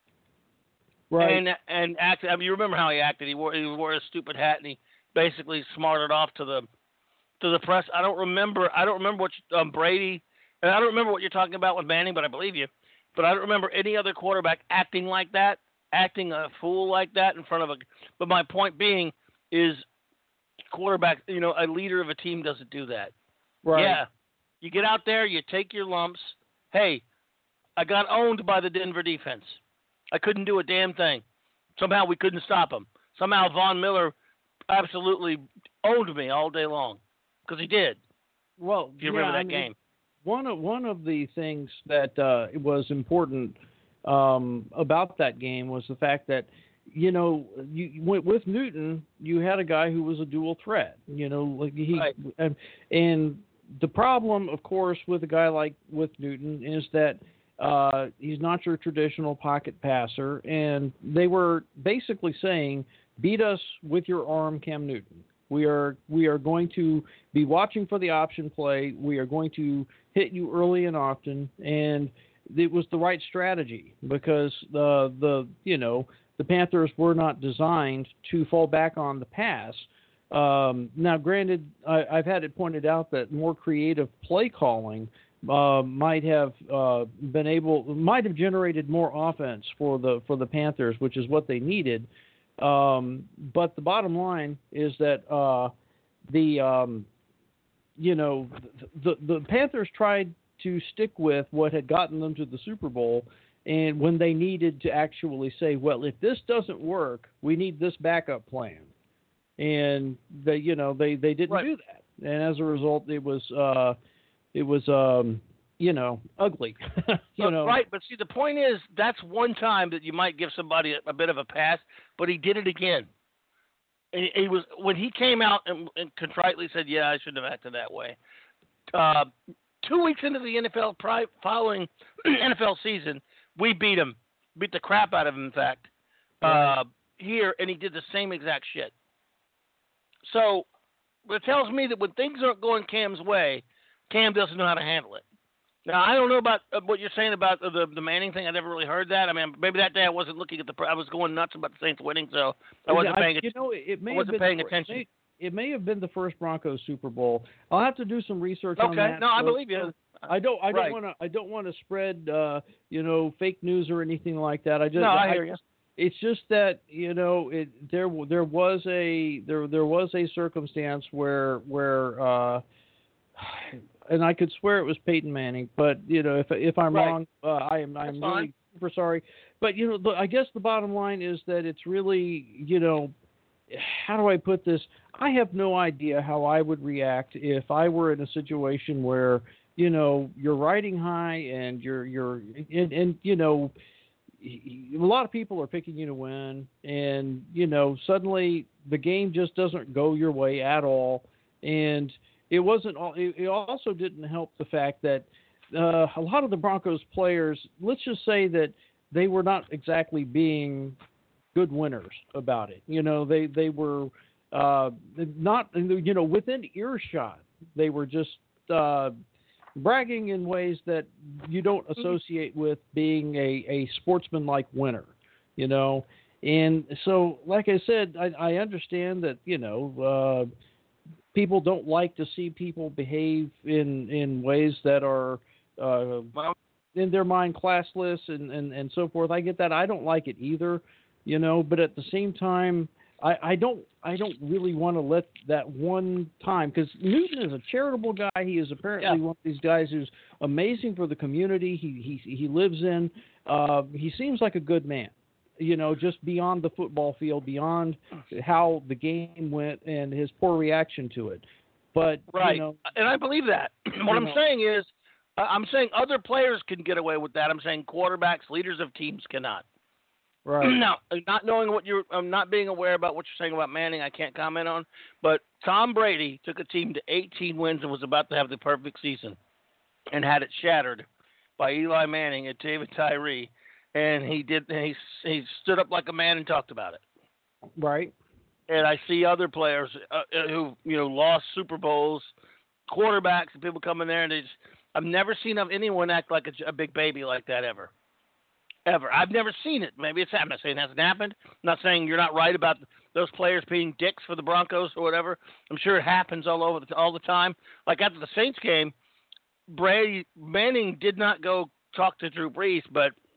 Right. And and acted. I mean, you remember how he acted? He wore he wore a stupid hat and he basically smarted off to the to the press. I don't remember. I don't remember what you, um, Brady. And I don't remember what you're talking about with Manning, but I believe you. But I don't remember any other quarterback acting like that acting a fool like that in front of a. But my point being is, quarterback, you know, a leader of a team doesn't do that. Right. Yeah, you get out there, you take your lumps. Hey, I got owned by the Denver defense. I couldn't do a damn thing. Somehow we couldn't stop him. Somehow Von Miller absolutely owned me all day long because he did. Well, if you yeah, remember that I mean, game. One of one of the things that uh, was important um, about that game was the fact that, you know, you with, with Newton, you had a guy who was a dual threat. You know, like he Right. and, and the problem, of course, with a guy like with Newton is that uh, he's not your traditional pocket passer, and they were basically saying, "Beat us with your arm, Cam Newton. We are we are going to be watching for the option play. We are going to hit you early and often." And it was the right strategy because the the you know the Panthers were not designed to fall back on the pass. Um, now, granted, I, I've had it pointed out that more creative play calling uh, might have uh, been able might have generated more offense for the for the Panthers, which is what they needed. Um, but the bottom line is that uh, the um, you know the the Panthers tried to stick with what had gotten them to the Super Bowl, and when they needed to actually say, well, if this doesn't work, we need this backup plan, and they you know they, they didn't Right. do that, and as a result, it was uh, it was um, you know ugly, you But- know Right, but see, the point is that's one time that you might give somebody a, a bit of a pass, but he did it again. And he, he was when he came out and, and contritely said, "Yeah, I shouldn't have acted that way." Uh, two weeks into the N F L pri- following N F L season, we beat him, beat the crap out of him. In fact, Right. uh, here, and he did the same exact shit. So it tells me that when things aren't going Cam's way, Cam doesn't know how to handle it. Now, I don't know about uh, what you're saying about the the Manning thing. I never really heard that. I mean, maybe that day I wasn't looking at the. I was going nuts about the Saints winning, so I wasn't I- paying. You know, it may I have wasn't been paying the fir- attention. It may, it may have been the first Broncos Super Bowl. I'll have to do some research on Okay, that. no, I so- believe you. I don't. I Right. don't want to. I don't want to spread, uh, you know, fake news or anything like that. I just. No, I hear you. It's just that you know, it there there was a there there was a circumstance where where, uh, and I could swear it was Peyton Manning, but you know, if if I'm Right. wrong, uh, I am I'm That's really fine. super sorry. But you know, the, I guess the bottom line is that it's really, you know, how do I put this? I have no idea how I would react if I were in a situation where, you know, you're riding high and you're you're and, and you know, a lot of people are picking you to win, and you know, suddenly the game just doesn't go your way at all. And it wasn't all. It, it also didn't help the fact that uh, a lot of the Broncos players, let's just say that they were not exactly being good winners about it. You know, they they were uh, not, you know, within earshot. They were just uh, bragging in ways that you don't associate with being a, a sportsman-like winner, you know. And so, like I said, I, I understand that, you know, uh, people don't like to see people behave in, in ways that are, uh, Well, in their mind, classless and, and, and so forth. I get that. I don't like it either, you know, but at the same time, I, I don't I don't really want to let that one time, because Newton is a charitable guy. He is apparently Yeah. one of these guys who's amazing for the community he he, he lives in. Uh, he seems like a good man, you know, just beyond the football field, beyond how the game went and his poor reaction to it. But, right, you know, and I believe that. what you I'm know. saying is, uh, I'm saying other players can get away with that. I'm saying quarterbacks, leaders of teams cannot. right. Now, not knowing what you're, I'm not being aware about what you're saying about Manning, I can't comment on. But Tom Brady took a team to eighteen wins and was about to have the perfect season, and had it shattered by Eli Manning and David Tyree, and he did. And he he stood up like a man and talked about it. Right. And I see other players uh, who you know lost Super Bowls, quarterbacks, and people come in there and they just. I've never seen of anyone act like a, a big baby like that ever. Ever. I've never seen it. Maybe it's happened. I'm not saying it hasn't happened. I'm not saying you're not right about those players being dicks for the Broncos or whatever. I'm sure it happens all over the, all the time. Like after the Saints game, Brady Manning did not go talk to Drew Brees, but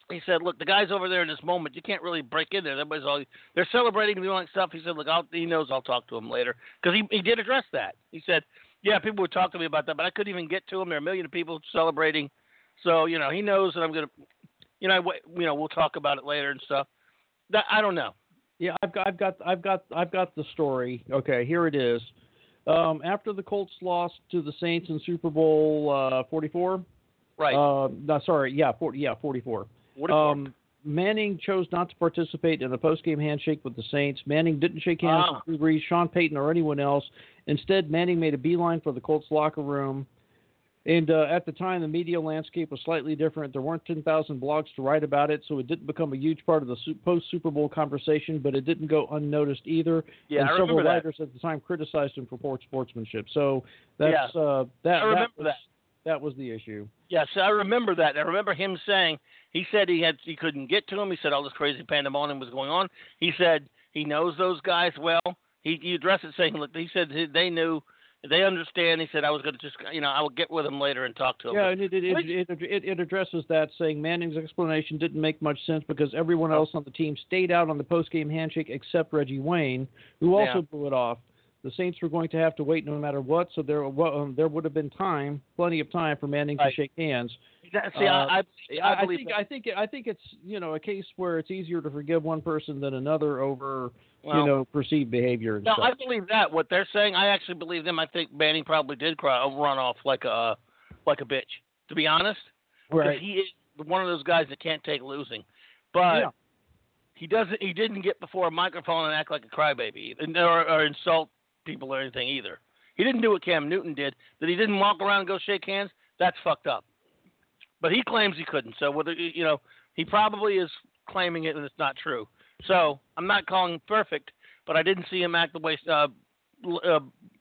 he said, look, the guys over there in this moment, you can't really break in there. Everybody's all they're celebrating and doing like stuff. He said, look, I'll, he knows I'll talk to him later because he he did address that. He said, yeah, people would talk to me about that, but I couldn't even get to him. There are a million people celebrating, so you know he knows that I'm gonna, you know, you know, we'll talk about it later and stuff. That I don't know. Yeah, I've got, I've got, I've got, I've got the story. Okay, here it is. Um, after the Colts lost to the Saints in Super Bowl uh, forty-four. Right. Uh, no, sorry. Yeah, forty. Yeah, forty-four. forty-four. Um, Manning chose not to participate in the post-game handshake with the Saints. Manning didn't shake hands Ah. with Drew Brees, Sean Payton, or anyone else. Instead, Manning made a beeline for the Colts locker room. And uh, at the time, the media landscape was slightly different. There weren't ten thousand blogs to write about it, so it didn't become a huge part of the su- post-Super Bowl conversation, but it didn't go unnoticed either. Yeah, and I several remember that. writers at the time criticized him for poor sportsmanship. So that's Yeah. uh, that, I remember that, was, that. that was the issue. Yes, I remember that. I remember him saying he said he had he couldn't get to him. He said all this crazy pandemonium was going on. He said he knows those guys well. He, he addressed it saying, look, he said they knew, they understand. He said I was going to just, you know, I will get with him later and talk to him. Yeah, and it it, it, it, it it addresses that, saying Manning's explanation didn't make much sense because everyone else on the team stayed out on the post-game handshake except Reggie Wayne, who also Yeah. blew it off. The Saints were going to have to wait no matter what, so there um, there would have been time, plenty of time for Manning Right. to shake hands. That- See, Uh, I, I, I, I I believe think that. I think I think it's you know a case where it's easier to forgive one person than another over Well, you know perceived behavior and No, stuff. I believe that. What they're saying, I actually believe them. I think Manning probably did cry, run off like a like a bitch. To be honest, because Right. he is one of those guys that can't take losing. But Yeah. he doesn't. He didn't get before a microphone and act like a crybaby, and- or, or insult people or anything either. He didn't do what Cam Newton did. That he didn't walk around and go shake hands. That's fucked up. But he claims he couldn't. So whether you know, he probably is claiming it and it's not true. So I'm not calling him perfect, but I didn't see him act the way uh, uh,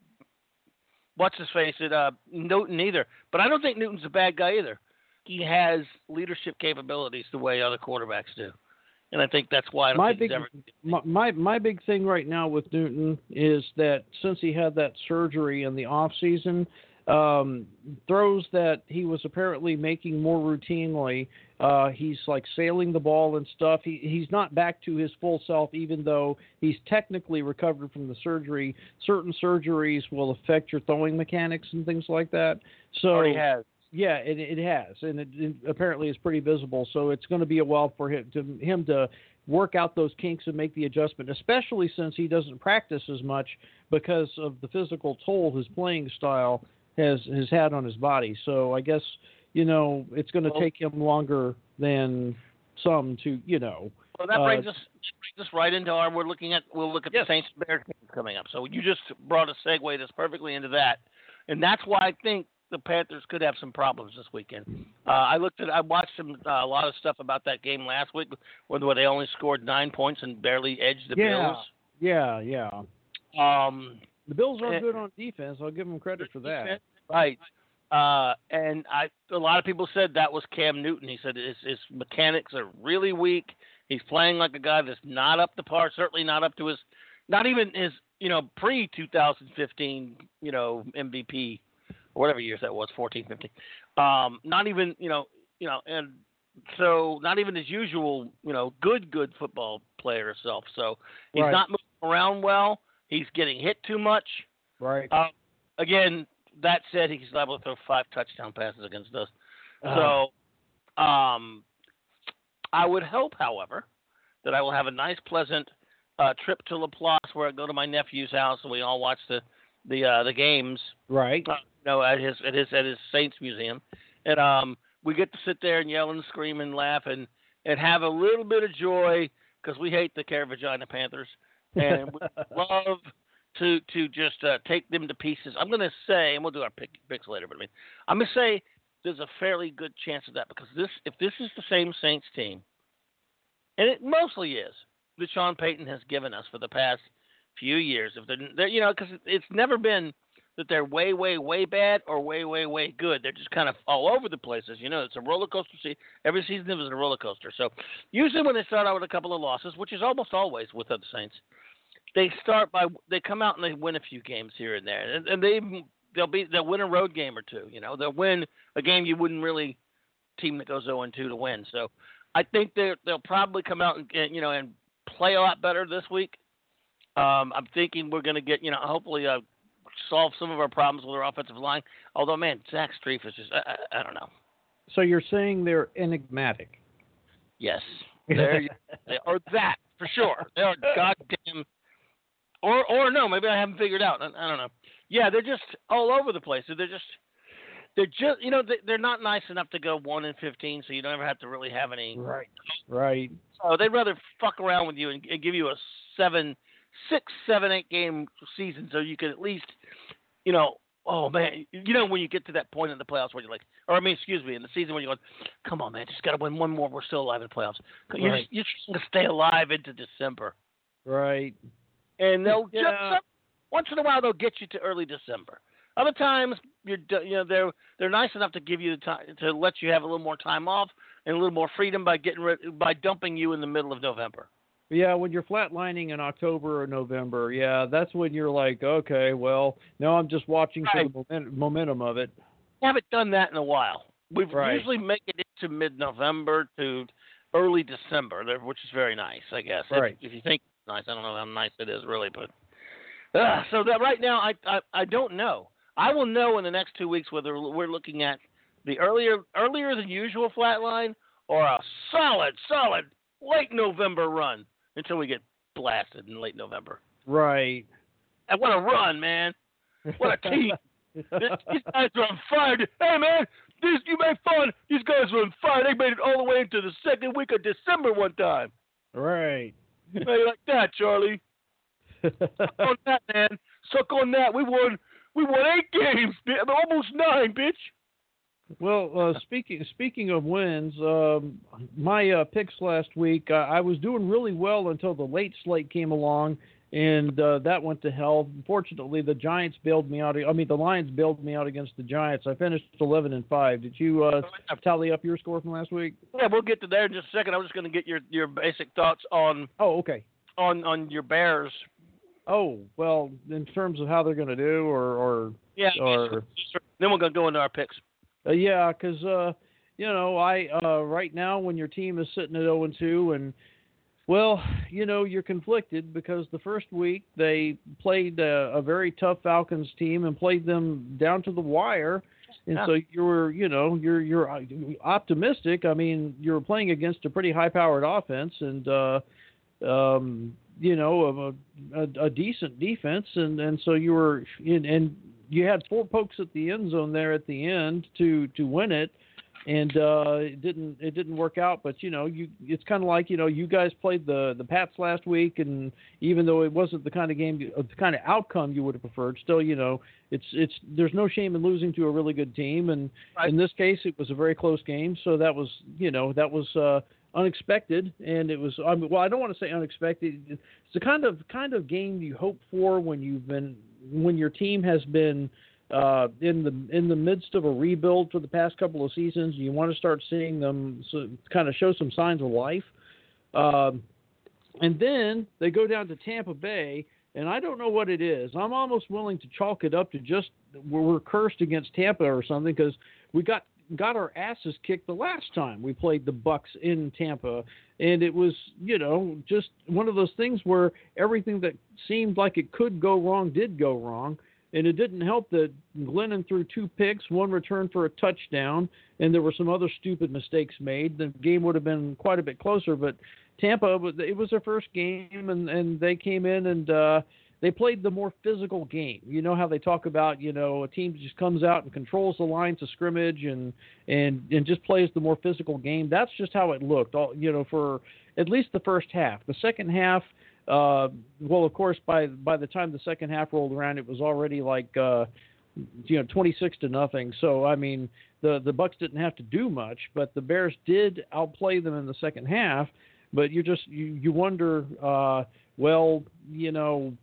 what's his face at uh, Newton either. But I don't think Newton's a bad guy either. He has leadership capabilities the way other quarterbacks do, and I think that's why I don't My think big he's ever. my, my my big thing right now with Newton is that since he had that surgery in the off season, um, throws that he was apparently making more routinely, uh, he's like sailing the ball and stuff. He he's not back to his full self, even though he's technically recovered from the surgery. Certain surgeries will affect your throwing mechanics and things like that. So Already has. yeah, it, it has, and it, it apparently is pretty visible. So it's going to be a while for him to him to work out those kinks and make the adjustment, especially since he doesn't practice as much because of the physical toll his playing style has has had on his body. So I guess you know it's going to Well- take him longer than some to you know. Well, that uh, brings us brings us right into our. We're looking at. We'll look at Yes. the Saints Bears game coming up. So you just brought a segue that's perfectly into that, and that's why I think the Panthers could have some problems this weekend. Uh, I looked at. I watched some uh, a lot of stuff about that game last week, where, where they only scored nine points and barely edged the Yeah, yeah, yeah. Bills. Um, The Bills are Eh, good on defense. I'll give them credit for that. Right. Uh, and I, a lot of people said that was Cam Newton. He said his, his mechanics are really weak. He's playing like a guy that's not up to par, certainly not up to his, not even his, you know, pre twenty fifteen, you know, M V P, or whatever years that was, fourteen, fifteen. Um, not even, you know, you know, and so not even his usual, you know, good, good football player self. So he's Right. not moving around well. He's getting hit too much. Right. Uh, again, that said, he's liable to throw five touchdown passes against us. Uh-huh. So, um, I would hope, however, that I will have a nice, pleasant uh, trip to Laplace, where I go to my nephew's house and we all watch the the uh, the games. Right. Uh, you know, at his at his at his Saints Museum, and um, we get to sit there and yell and scream and laugh and and have a little bit of joy because we hate the Caravagina Panthers and we love to to just uh, take them to pieces. I'm going to say, and we'll do our pick, picks later, but I mean, I'm going to say there's a fairly good chance of that because this, if this is the same Saints team, and it mostly is, that Sean Payton has given us for the past few years, if they're, they're you know, because it's never been that they're way, way, way bad or way, way, way good. They're just kind of all over the place. As you know, it's a roller coaster. See, every season it was a roller coaster. So usually when they start out with a couple of losses, which is almost always with the Saints, they start by they come out and they win a few games here and there, and, and they they'll be they'll win a road game or two. You know, they'll win a game you wouldn't really team that goes oh and two to win. So I think they they'll probably come out and, and you know and play a lot better this week. Um, I'm thinking we're going to get you know hopefully uh, solve some of our problems with our offensive line. Although man, Zach Strief is just I, I, I don't know. So you're saying they're enigmatic? Yes, they're they are that for sure. They are goddamn. Or or no, maybe I haven't figured out. I, I don't know. Yeah, they're just all over the place. They're just they're just you know they're not nice enough to go one and fifteen, so you don't ever have to really have any. Right. Right. So they'd rather fuck around with you and, and give you a seven, six, seven, eight game season, so you can at least, you know, oh man, you know when you get to that point in the playoffs where you're like, or I mean, excuse me, in the season when you're going, come on man, just got to win one more, we're still alive in the playoffs. You're Right. just, you're just going to stay alive into December, Right. and they'll Yeah. just once in a while they'll get you to early December. Other times you're you know they're they're nice enough to give you the time to let you have a little more time off and a little more freedom by getting rid, by dumping you in the middle of November. Yeah, when you're flatlining in October or November, yeah, that's when you're like, okay, well, now I'm just watching Right. for the moment- momentum of it. We haven't done that in a while. We've Right. usually make it into mid-November to early December, there- which is very nice, I guess. If- Right. If, you think it's nice, I don't know how nice it is really, but uh, so that right now I, I I don't know. I will know in the next two weeks whether we're looking at the earlier earlier than usual flatline or a solid solid late November run until we get blasted in late November. Right. And what a run, man! What a team! These guys are on fire. Hey, man, this, you made fun. These guys were on fire. They made it all the way into the second week of December one time. Right. How you like that, Charlie? Suck on that, man. Suck on that. We won. We won eight games, bi- almost nine, bitch. Well, uh, speaking speaking of wins, um, my uh, picks last week, uh, I was doing really well until the late slate came along, and uh, that went to hell. Fortunately, the Giants bailed me out. I mean, the Lions bailed me out against the Giants. I finished eleven and five. Did you uh, tally up your score from last week? Yeah, we'll get to there in just a second. I was just going to get your, your basic thoughts on Oh, okay. on on your Bears. Oh, well, in terms of how they're going to do, or, or Yeah. or Then we're going to go into our picks. Uh, yeah, because uh, you know, I uh, right now when your team is sitting at zero and two, and well, you know, you're conflicted because the first week they played a, a very tough Falcons team and played them down to the wire, and Yeah. so you're, you know, you're you're optimistic. I mean, you're playing against a pretty high-powered offense, and uh, um, you know, a, a, a decent defense, and, and so you were in and. You had four pokes at the end zone there at the end to, to win it, and uh, it didn't it didn't work out. But you know, you it's kind of like you know you guys played the, the Pats last week, and even though it wasn't the kind of game, the kind of outcome you would have preferred, still you know it's it's there's no shame in losing to a really good team, and Right. in this case it was a very close game. So that was you know that was uh, unexpected, and it was I mean, well I don't want to say unexpected. It's the kind of kind of game you hope for when you've been. When your team has been uh, in the in the midst of a rebuild for the past couple of seasons, you want to start seeing them so, kind of show some signs of life. Um, and then they go down to Tampa Bay, and I don't know what it is. I'm almost willing to chalk it up to just we're cursed against Tampa or something because we got got our asses kicked the last time we played the Bucks in Tampa, and it was, you know, just one of those things where everything that seemed like it could go wrong did go wrong, and it didn't help that Glennon threw two picks, one return for a touchdown, and there were some other stupid mistakes made. The game would have been quite a bit closer, but Tampa, it was their first game, and, and they came in and uh, they played the more physical game. You know how they talk about, you know, a team just comes out and controls the lines of scrimmage and and, and just plays the more physical game. That's just how it looked, all, you know, for at least the first half. The second half, uh, well, of course, by by the time the second half rolled around, it was already like, uh, you know, twenty-six to nothing. So, I mean, the, the Bucs didn't have to do much, but the Bears did outplay them in the second half. But you just you, you wonder, uh, well, you know,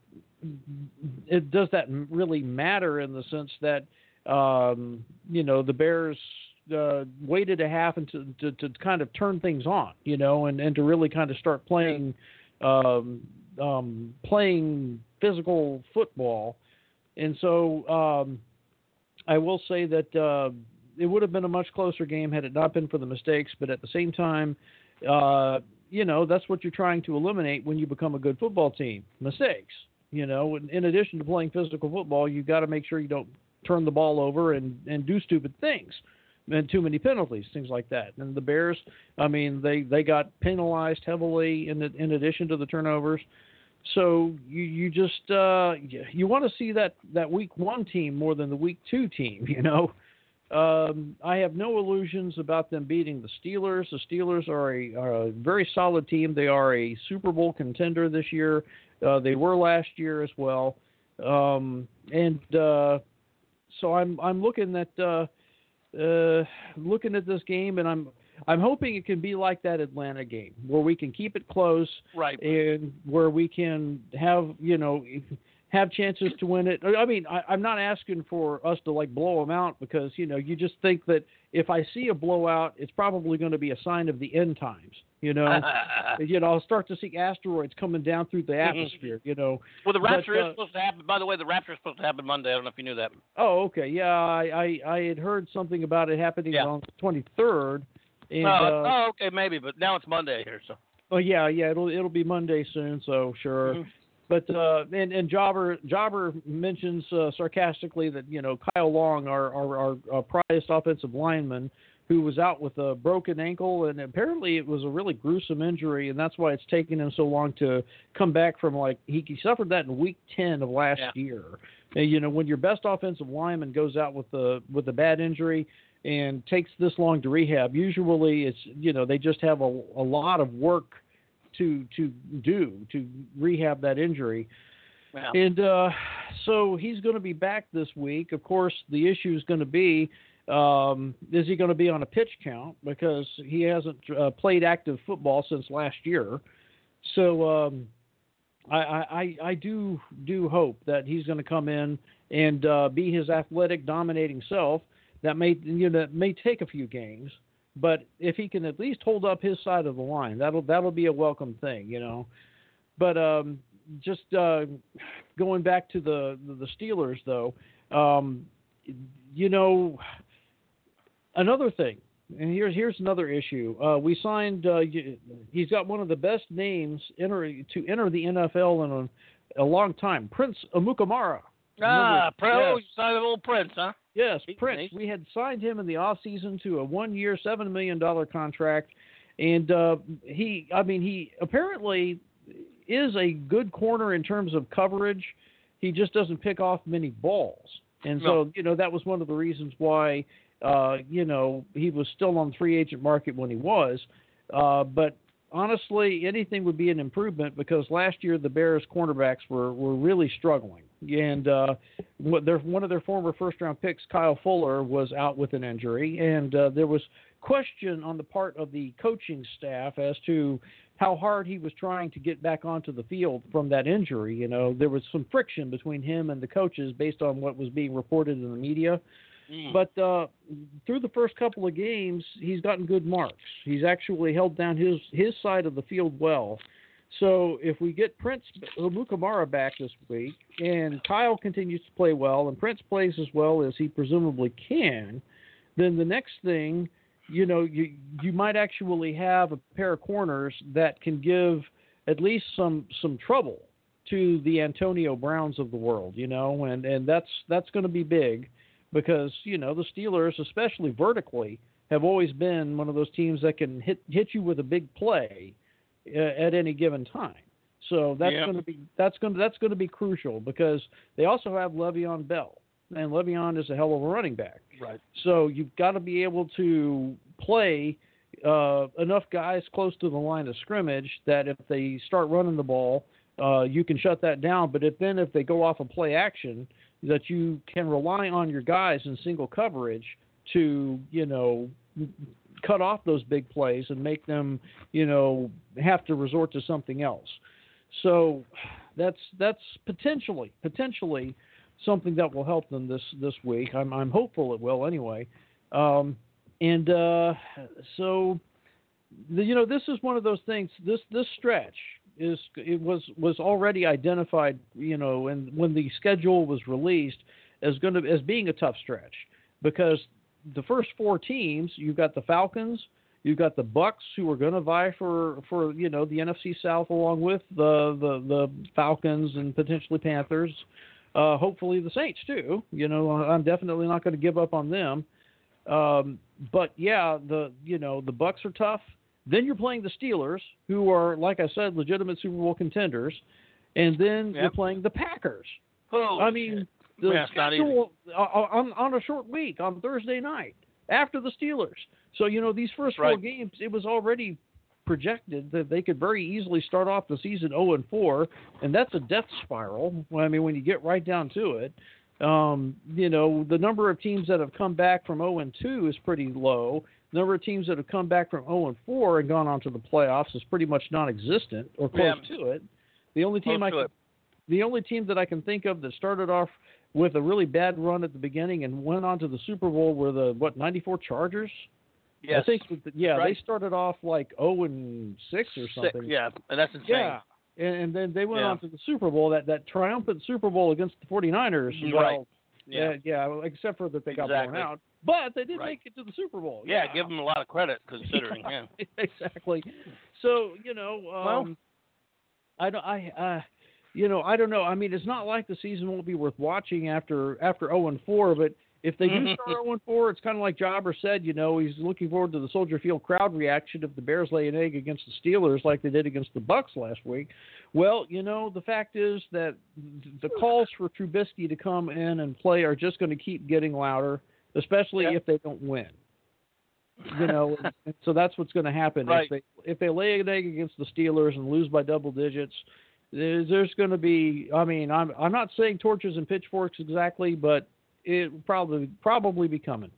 it does that really matter in the sense that um, you know the Bears uh, waited a half and to, to, to kind of turn things on, you know, and, and to really kind of start playing um, um, playing physical football, and so um, I will say that uh, it would have been a much closer game had it not been for the mistakes. But at the same time, uh, you know, that's what you're trying to eliminate when you become a good football team. Mistakes. You know, in, in addition to playing physical football, you got to make sure you don't turn the ball over and, and do stupid things and too many penalties, things like that. And the Bears, I mean, they, they got penalized heavily in the, in addition to the turnovers. So you, you just uh, you, you want to see that, that week one team more than the week two team, you know. Um, I have no illusions about them beating the Steelers. The Steelers are a, are a very solid team. They are a Super Bowl contender this year. Uh, they were last year as well. Um, and uh, so I'm I'm looking at uh, uh, looking at this game, and I'm I'm hoping it can be like that Atlanta game where we can keep it close, right, and where we can have you know. have chances to win it. I mean, I, I'm not asking for us to like blow them out because, you know, you just think that if I see a blowout, it's probably going to be a sign of the end times, you know. you know, I'll start to see asteroids coming down through the atmosphere, you know. Well, the rapture but, uh, is supposed to happen. By the way, the rapture is supposed to happen Monday. I don't know if you knew that. Oh, okay. Yeah, I, I, I had heard something about it happening yeah. on the twenty-third. And, oh, uh, oh, okay, maybe, but now it's Monday here, so. Oh, yeah, yeah, it'll it'll be Monday soon, so sure. Mm-hmm. But uh, and and Jobber Jobber mentions uh, sarcastically that you know Kyle Long, our our, our our prized offensive lineman, who was out with a broken ankle, and apparently it was a really gruesome injury, and that's why it's taken him so long to come back from. Like he, he suffered that in week ten of last yeah. year. And, you know, when your best offensive lineman goes out with a with a bad injury and takes this long to rehab, usually it's you know they just have a, a lot of work to to do to rehab that injury. Wow. And uh, so he's going to be back this week. Of course, the issue is going to be, um, is he going to be on a pitch count because he hasn't uh, played active football since last year. So um, I, I, I do do hope that he's going to come in and uh, be his athletic, dominating self. That may you know that may take a few games. But if he can at least hold up his side of the line, that'll that'll be a welcome thing, you know. But um, just uh, going back to the the Steelers, though, um, you know, another thing, and here's here's another issue. Uh, we signed. Uh, he's got one of the best names enter, to enter the N F L in a, a long time, Prince Amukamara. Ah, Pro, yes. you signed a little Prince, huh? Yes, He's Prince. nice. We had signed him in the offseason to a one-year, seven million dollars contract. And uh, he, I mean, he apparently is a good corner in terms of coverage. He just doesn't pick off many balls. And so, no. you know, that was one of the reasons why, uh, you know, he was still on the free agent market when he was. Uh, but honestly, anything would be an improvement because last year the Bears cornerbacks were, were really struggling. And uh, what their, one of their former first-round picks, Kyle Fuller, was out with an injury. And uh, there was question on the part of the coaching staff as to how hard he was trying to get back onto the field from that injury. You know, there was some friction between him and the coaches based on what was being reported in the media. Mm. But uh, through the first couple of games, he's gotten good marks. He's actually held down his, his side of the field well. So if we get Prince Amukamara back this week and Kyle continues to play well and Prince plays as well as he presumably can, then the next thing, you know, you you might actually have a pair of corners that can give at least some some trouble to the Antonio Browns of the world, you know, and, and that's that's going to be big because, you know, the Steelers, especially vertically, have always been one of those teams that can hit hit you with a big play at any given time. So that's yeah. going to be that's going to that's going to be crucial because they also have Le'Veon Bell, and Le'Veon is a hell of a running back. Right. So you've got to be able to play uh, enough guys close to the line of scrimmage that if they start running the ball, uh, you can shut that down. But if then if they go off of play action, that you can rely on your guys in single coverage to you know. cut off those big plays and make them, you know, have to resort to something else. So that's that's potentially potentially something that will help them this, this week. I'm I'm hopeful it will anyway. Um, and uh, so, the, you know, this is one of those things. This this stretch is it was was already identified, you know, and when the schedule was released as going to as being a tough stretch because the first four teams, you've got the Falcons, You've got the Bucks, who are going to vie for, for you know the N F C South along with the the, the Falcons and potentially Panthers. Uh, hopefully the Saints too. You know, I'm definitely not going to give up on them. Um, but yeah, the you know the Bucks are tough. Then you're playing the Steelers, who are, like I said, legitimate Super Bowl contenders, and then Yep. you're playing the Packers. Oh, I mean, the Yeah, it's not schedule uh, on on a short week on Thursday night after the Steelers. So you know these first four Right. games, it was already projected that they could very easily start off the season oh and four, and that's a death spiral. I mean, when you get right down to it. Um, you know, the number of teams that have come back from oh and two is pretty low. The number of teams that have come back from oh and four and gone on to the playoffs is pretty much non-existent or close Yeah. to it. The only team Close I to can, it. the only team that I can think of that started off with a really bad run at the beginning and went on to the Super Bowl were the what ninety-four Chargers. Yes. I think with the, yeah, Right. they started off like oh and six or Six, something. yeah, and that's insane. Yeah. And, and then they went Yeah. on to the Super Bowl, that, that triumphant Super Bowl against the 49ers. Right. Well, Yeah. yeah, yeah, well, except for that they got Exactly. blown out. But they did Right. make it to the Super Bowl. Yeah, give them a lot of credit considering. Yeah. exactly. So, you know, um, Well- I don't, I, uh, you know, I don't know. I mean, it's not like the season won't be worth watching after after oh and four, but if they do start oh and four, it's kind of like Jobber said, you know, he's looking forward to the Soldier Field crowd reaction if the Bears lay an egg against the Steelers like they did against the Bucks last week. Well, you know, the fact is that the calls for Trubisky to come in and play are just going to keep getting louder, especially Yeah. if they don't win. You know, and, and so that's what's going to happen. Right. If they if they lay an egg against the Steelers and lose by double digits, there's, there's going to be. I mean, I'm I'm not saying torches and pitchforks exactly, but it will probably probably be coming.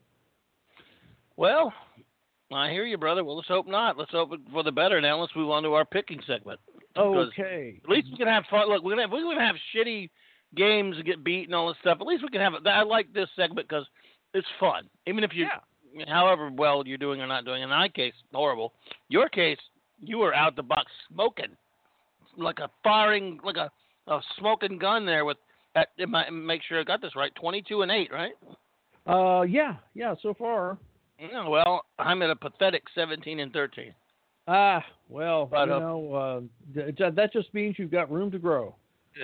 Well, I hear you, brother. Well, let's hope not. Let's hope for the better. Now let's move on to our picking segment. Because Okay. At least we can have fun. Look, we're gonna have, we're gonna have shitty games and get beat and all this stuff. At least we can have it. I like this segment because it's fun. Even if you, however well you're doing or not doing. In my case, horrible. Your case, you were out the box smoking, like a firing, like a, a smoking gun there with. At, make sure I got this right. Twenty-two and eight, right? Uh, yeah, yeah. So far, Yeah, well, I'm at a pathetic seventeen and thirteen. ah, well, But, you uh, know, uh, th- that just means you've got room to grow.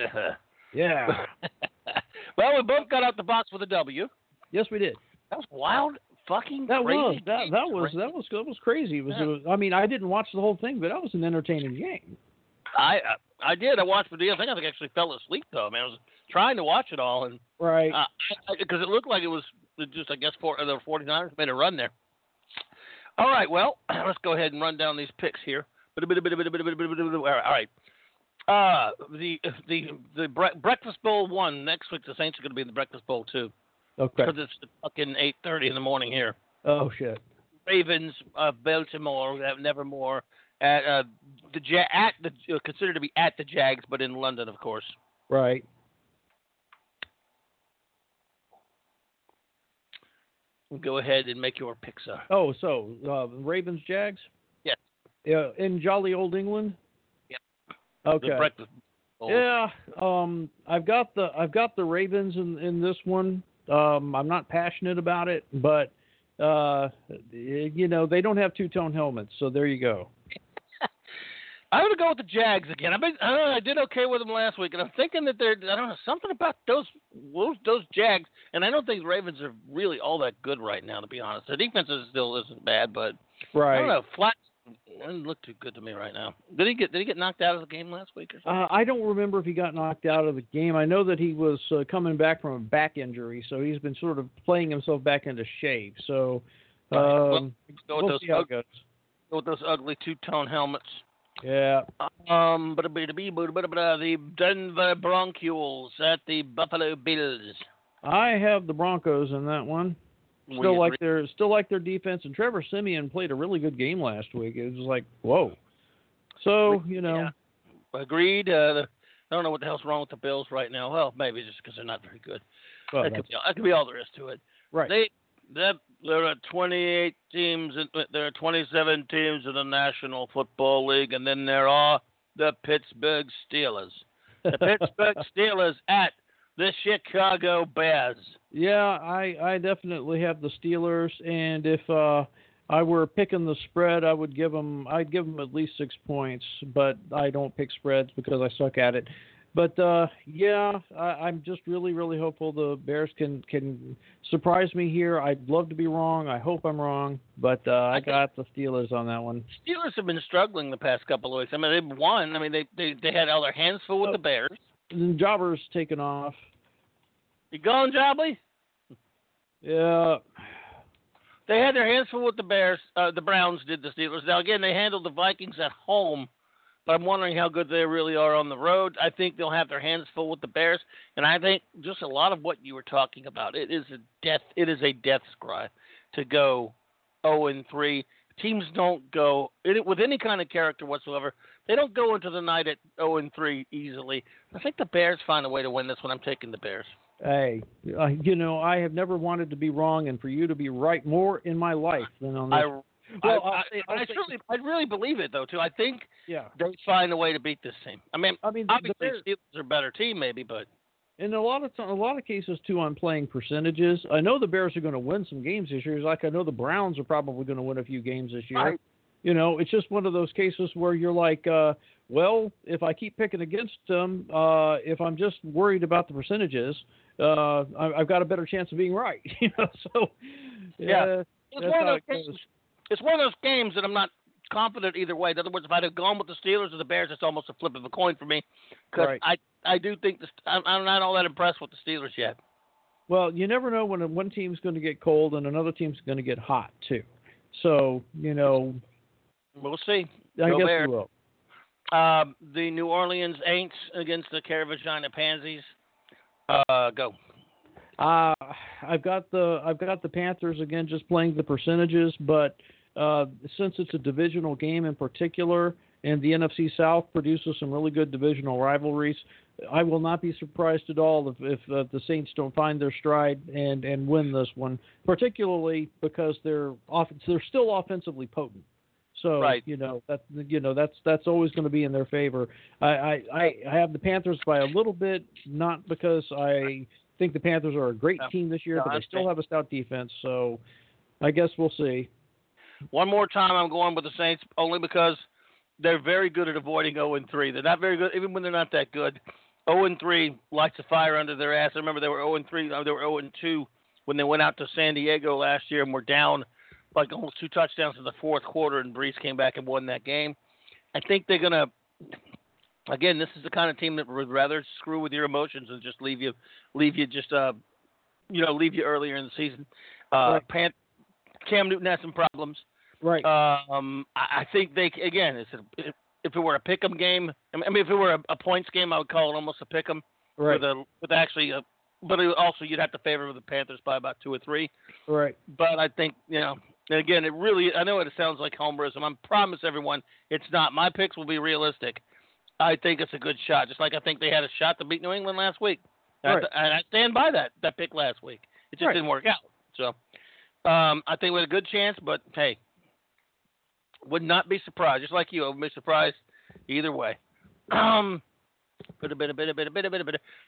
Yeah. Well, we both got out the box with a W. Yes, we did. That was wild, fucking That crazy. was that game. that was that was that was crazy. It was. Yeah. It was I mean, I didn't watch the whole thing, but that was an entertaining game. I I did. I watched the deal. I think I think I actually fell asleep though. Man, I was trying to watch it all, and Right. because it looked like it was just I guess for the 49ers made a run there. All right, well, let's go ahead and run down these picks here. All right. Uh, the the the bre- Breakfast Bowl one next week. The Saints are going to be in the Breakfast Bowl too, Okay. because it's fucking eight thirty in the morning here. Oh shit. Ravens of Baltimore, uh, Nevermore, at uh, the ja- at the uh, considered to be at the Jags, but in London, of course. Right. Go ahead and make your picks. Uh, Oh, so uh, Ravens Jags. Yes. Yeah, in jolly old England. Yep. Okay. The Breakfast Bowl. Yeah, um, I've got the I've got the Ravens in, in this one. Um, I'm not passionate about it, but uh, you know they don't have two tone helmets, so there you go. I'm gonna go with the Jags again. I've been, I don't know, I did okay with them last week, and I'm thinking that they're I don't know something about those those, those Jags, and I don't think the Ravens are really all that good right now, to be honest. The defense is still isn't bad, but Right. I don't know. Flat doesn't look too good to me right now. Did he get did he get knocked out of the game last week or something? Uh, I don't remember if he got knocked out of the game. I know that he was uh, coming back from a back injury, so he's been sort of playing himself back into shape. So um, Well, go with we'll those see how it ug- goes. go with those ugly two tone helmets. Yeah. Um, but the Denver Broncos at the Buffalo Bills. I have the Broncos in that one. Still We like agree. their still like their defense, and Trevor Siemian played a really good game last week. It was like whoa. So you know, Yeah. Agreed. Uh, the, I don't know what the hell's wrong with the Bills right now. Well, maybe just because they're not very good. well, that, could that's- be, that could be all there is to it. right. They, that, there are twenty-eight teams. In, there are twenty-seven teams in the National Football League, and then there are the Pittsburgh Steelers. The Pittsburgh Steelers at the Chicago Bears. Yeah, I, I definitely have the Steelers, and if uh, I were picking the spread, I would give them. I'd give them at least six points, but I don't pick spreads because I suck at it. But uh, yeah, I, I'm just really, really hopeful the Bears can can surprise me here. I'd love to be wrong. I hope I'm wrong, but uh, I, I got the Steelers on that one. Steelers have been struggling the past couple of weeks. I mean, they've won. I mean, they they, they had all their hands full with oh, the Bears. And Jobber's taken off. You going, Jobley? Yeah. They had their hands full with the Bears. Uh, the Browns did the Steelers. Now, again, they handled the Vikings at home, but I'm wondering how good they really are on the road. I think they'll have their hands full with the Bears, and I think just a lot of what you were talking about. It is a death. It is a death cry to go oh and three. Teams don't go it, with any kind of character whatsoever. They don't go into the night at oh and three easily. I think the Bears find a way to win this one. I'm taking the Bears. Hey, uh, you know, I have never wanted to be wrong, and for you to be right more in my life than on this. I, well, I, I'll say, I'll I, I say, truly, I really believe it though too. I think yeah. they find a way to beat this team. I mean, I mean, the, obviously, the Bears, Steelers are a better team, maybe, but in a lot of t- a lot of cases too, on playing percentages, I know the Bears are going to win some games this year. Like I know the Browns are probably going to win a few games this year. Right. You know, it's just one of those cases where you're like, uh, well, if I keep picking against them, uh, if I'm just worried about the percentages, uh, I, I've got a better chance of being right. You know, so yeah, uh, it's one of those games. It's one of those games that I'm not confident either way. In other words, if I'd have gone with the Steelers or the Bears, it's almost a flip of a coin for me because right. I I do think the, I'm, I'm not all that impressed with the Steelers yet. Well, you never know when one team's going to get cold and another team's going to get hot too. So you know, we'll see. I Go guess Bears. we will. Um, the New Orleans Aints against the Caravagina Pansies. Uh, go. Uh, I've got the I've got the Panthers again, just playing the percentages, but uh, since it's a divisional game in particular, and the N F C South produces some really good divisional rivalries, I will not be surprised at all if, if uh, the Saints don't find their stride and, and win this one, particularly because they're off, they're still offensively potent. So right. you know that you know that's that's always going to be in their favor. I, I, I have the Panthers by a little bit, not because I think the Panthers are a great no. team this year, no, but they still have a stout defense. So I guess we'll see. One more time, I'm going with the Saints only because they're very good at avoiding oh and three. They're not very good, even when they're not that good. oh and three lights a fire under their ass. I remember they were oh and three. They were oh and two when they went out to San Diego last year and were down like almost two touchdowns in the fourth quarter, and Brees came back and won that game. I think they're going to, again, this is the kind of team that would rather screw with your emotions and just leave you, leave you just, uh, you know, leave you earlier in the season. Uh, right. Pan- Cam Newton has some problems. Right. Um, I, I think they, again, it's a, if it were a pick'em game, I mean, if it were a, a points game, I would call it almost a pick'em. Right. With, a, with actually a, but it, also you'd have to favor the Panthers by about two or three. Right. But I think, you know, and again, it really, I know it sounds like homerism. I promise everyone it's not. My picks will be realistic. I think it's a good shot, just like I think they had a shot to beat New England last week. Right. And I stand by that, that pick last week. It just right. didn't work out. So um, I think we had a good chance, but hey, would not be surprised. Just like you, I would be surprised either way. Um, bit a bit, a bit, a bit, a bit, a bit, a bit.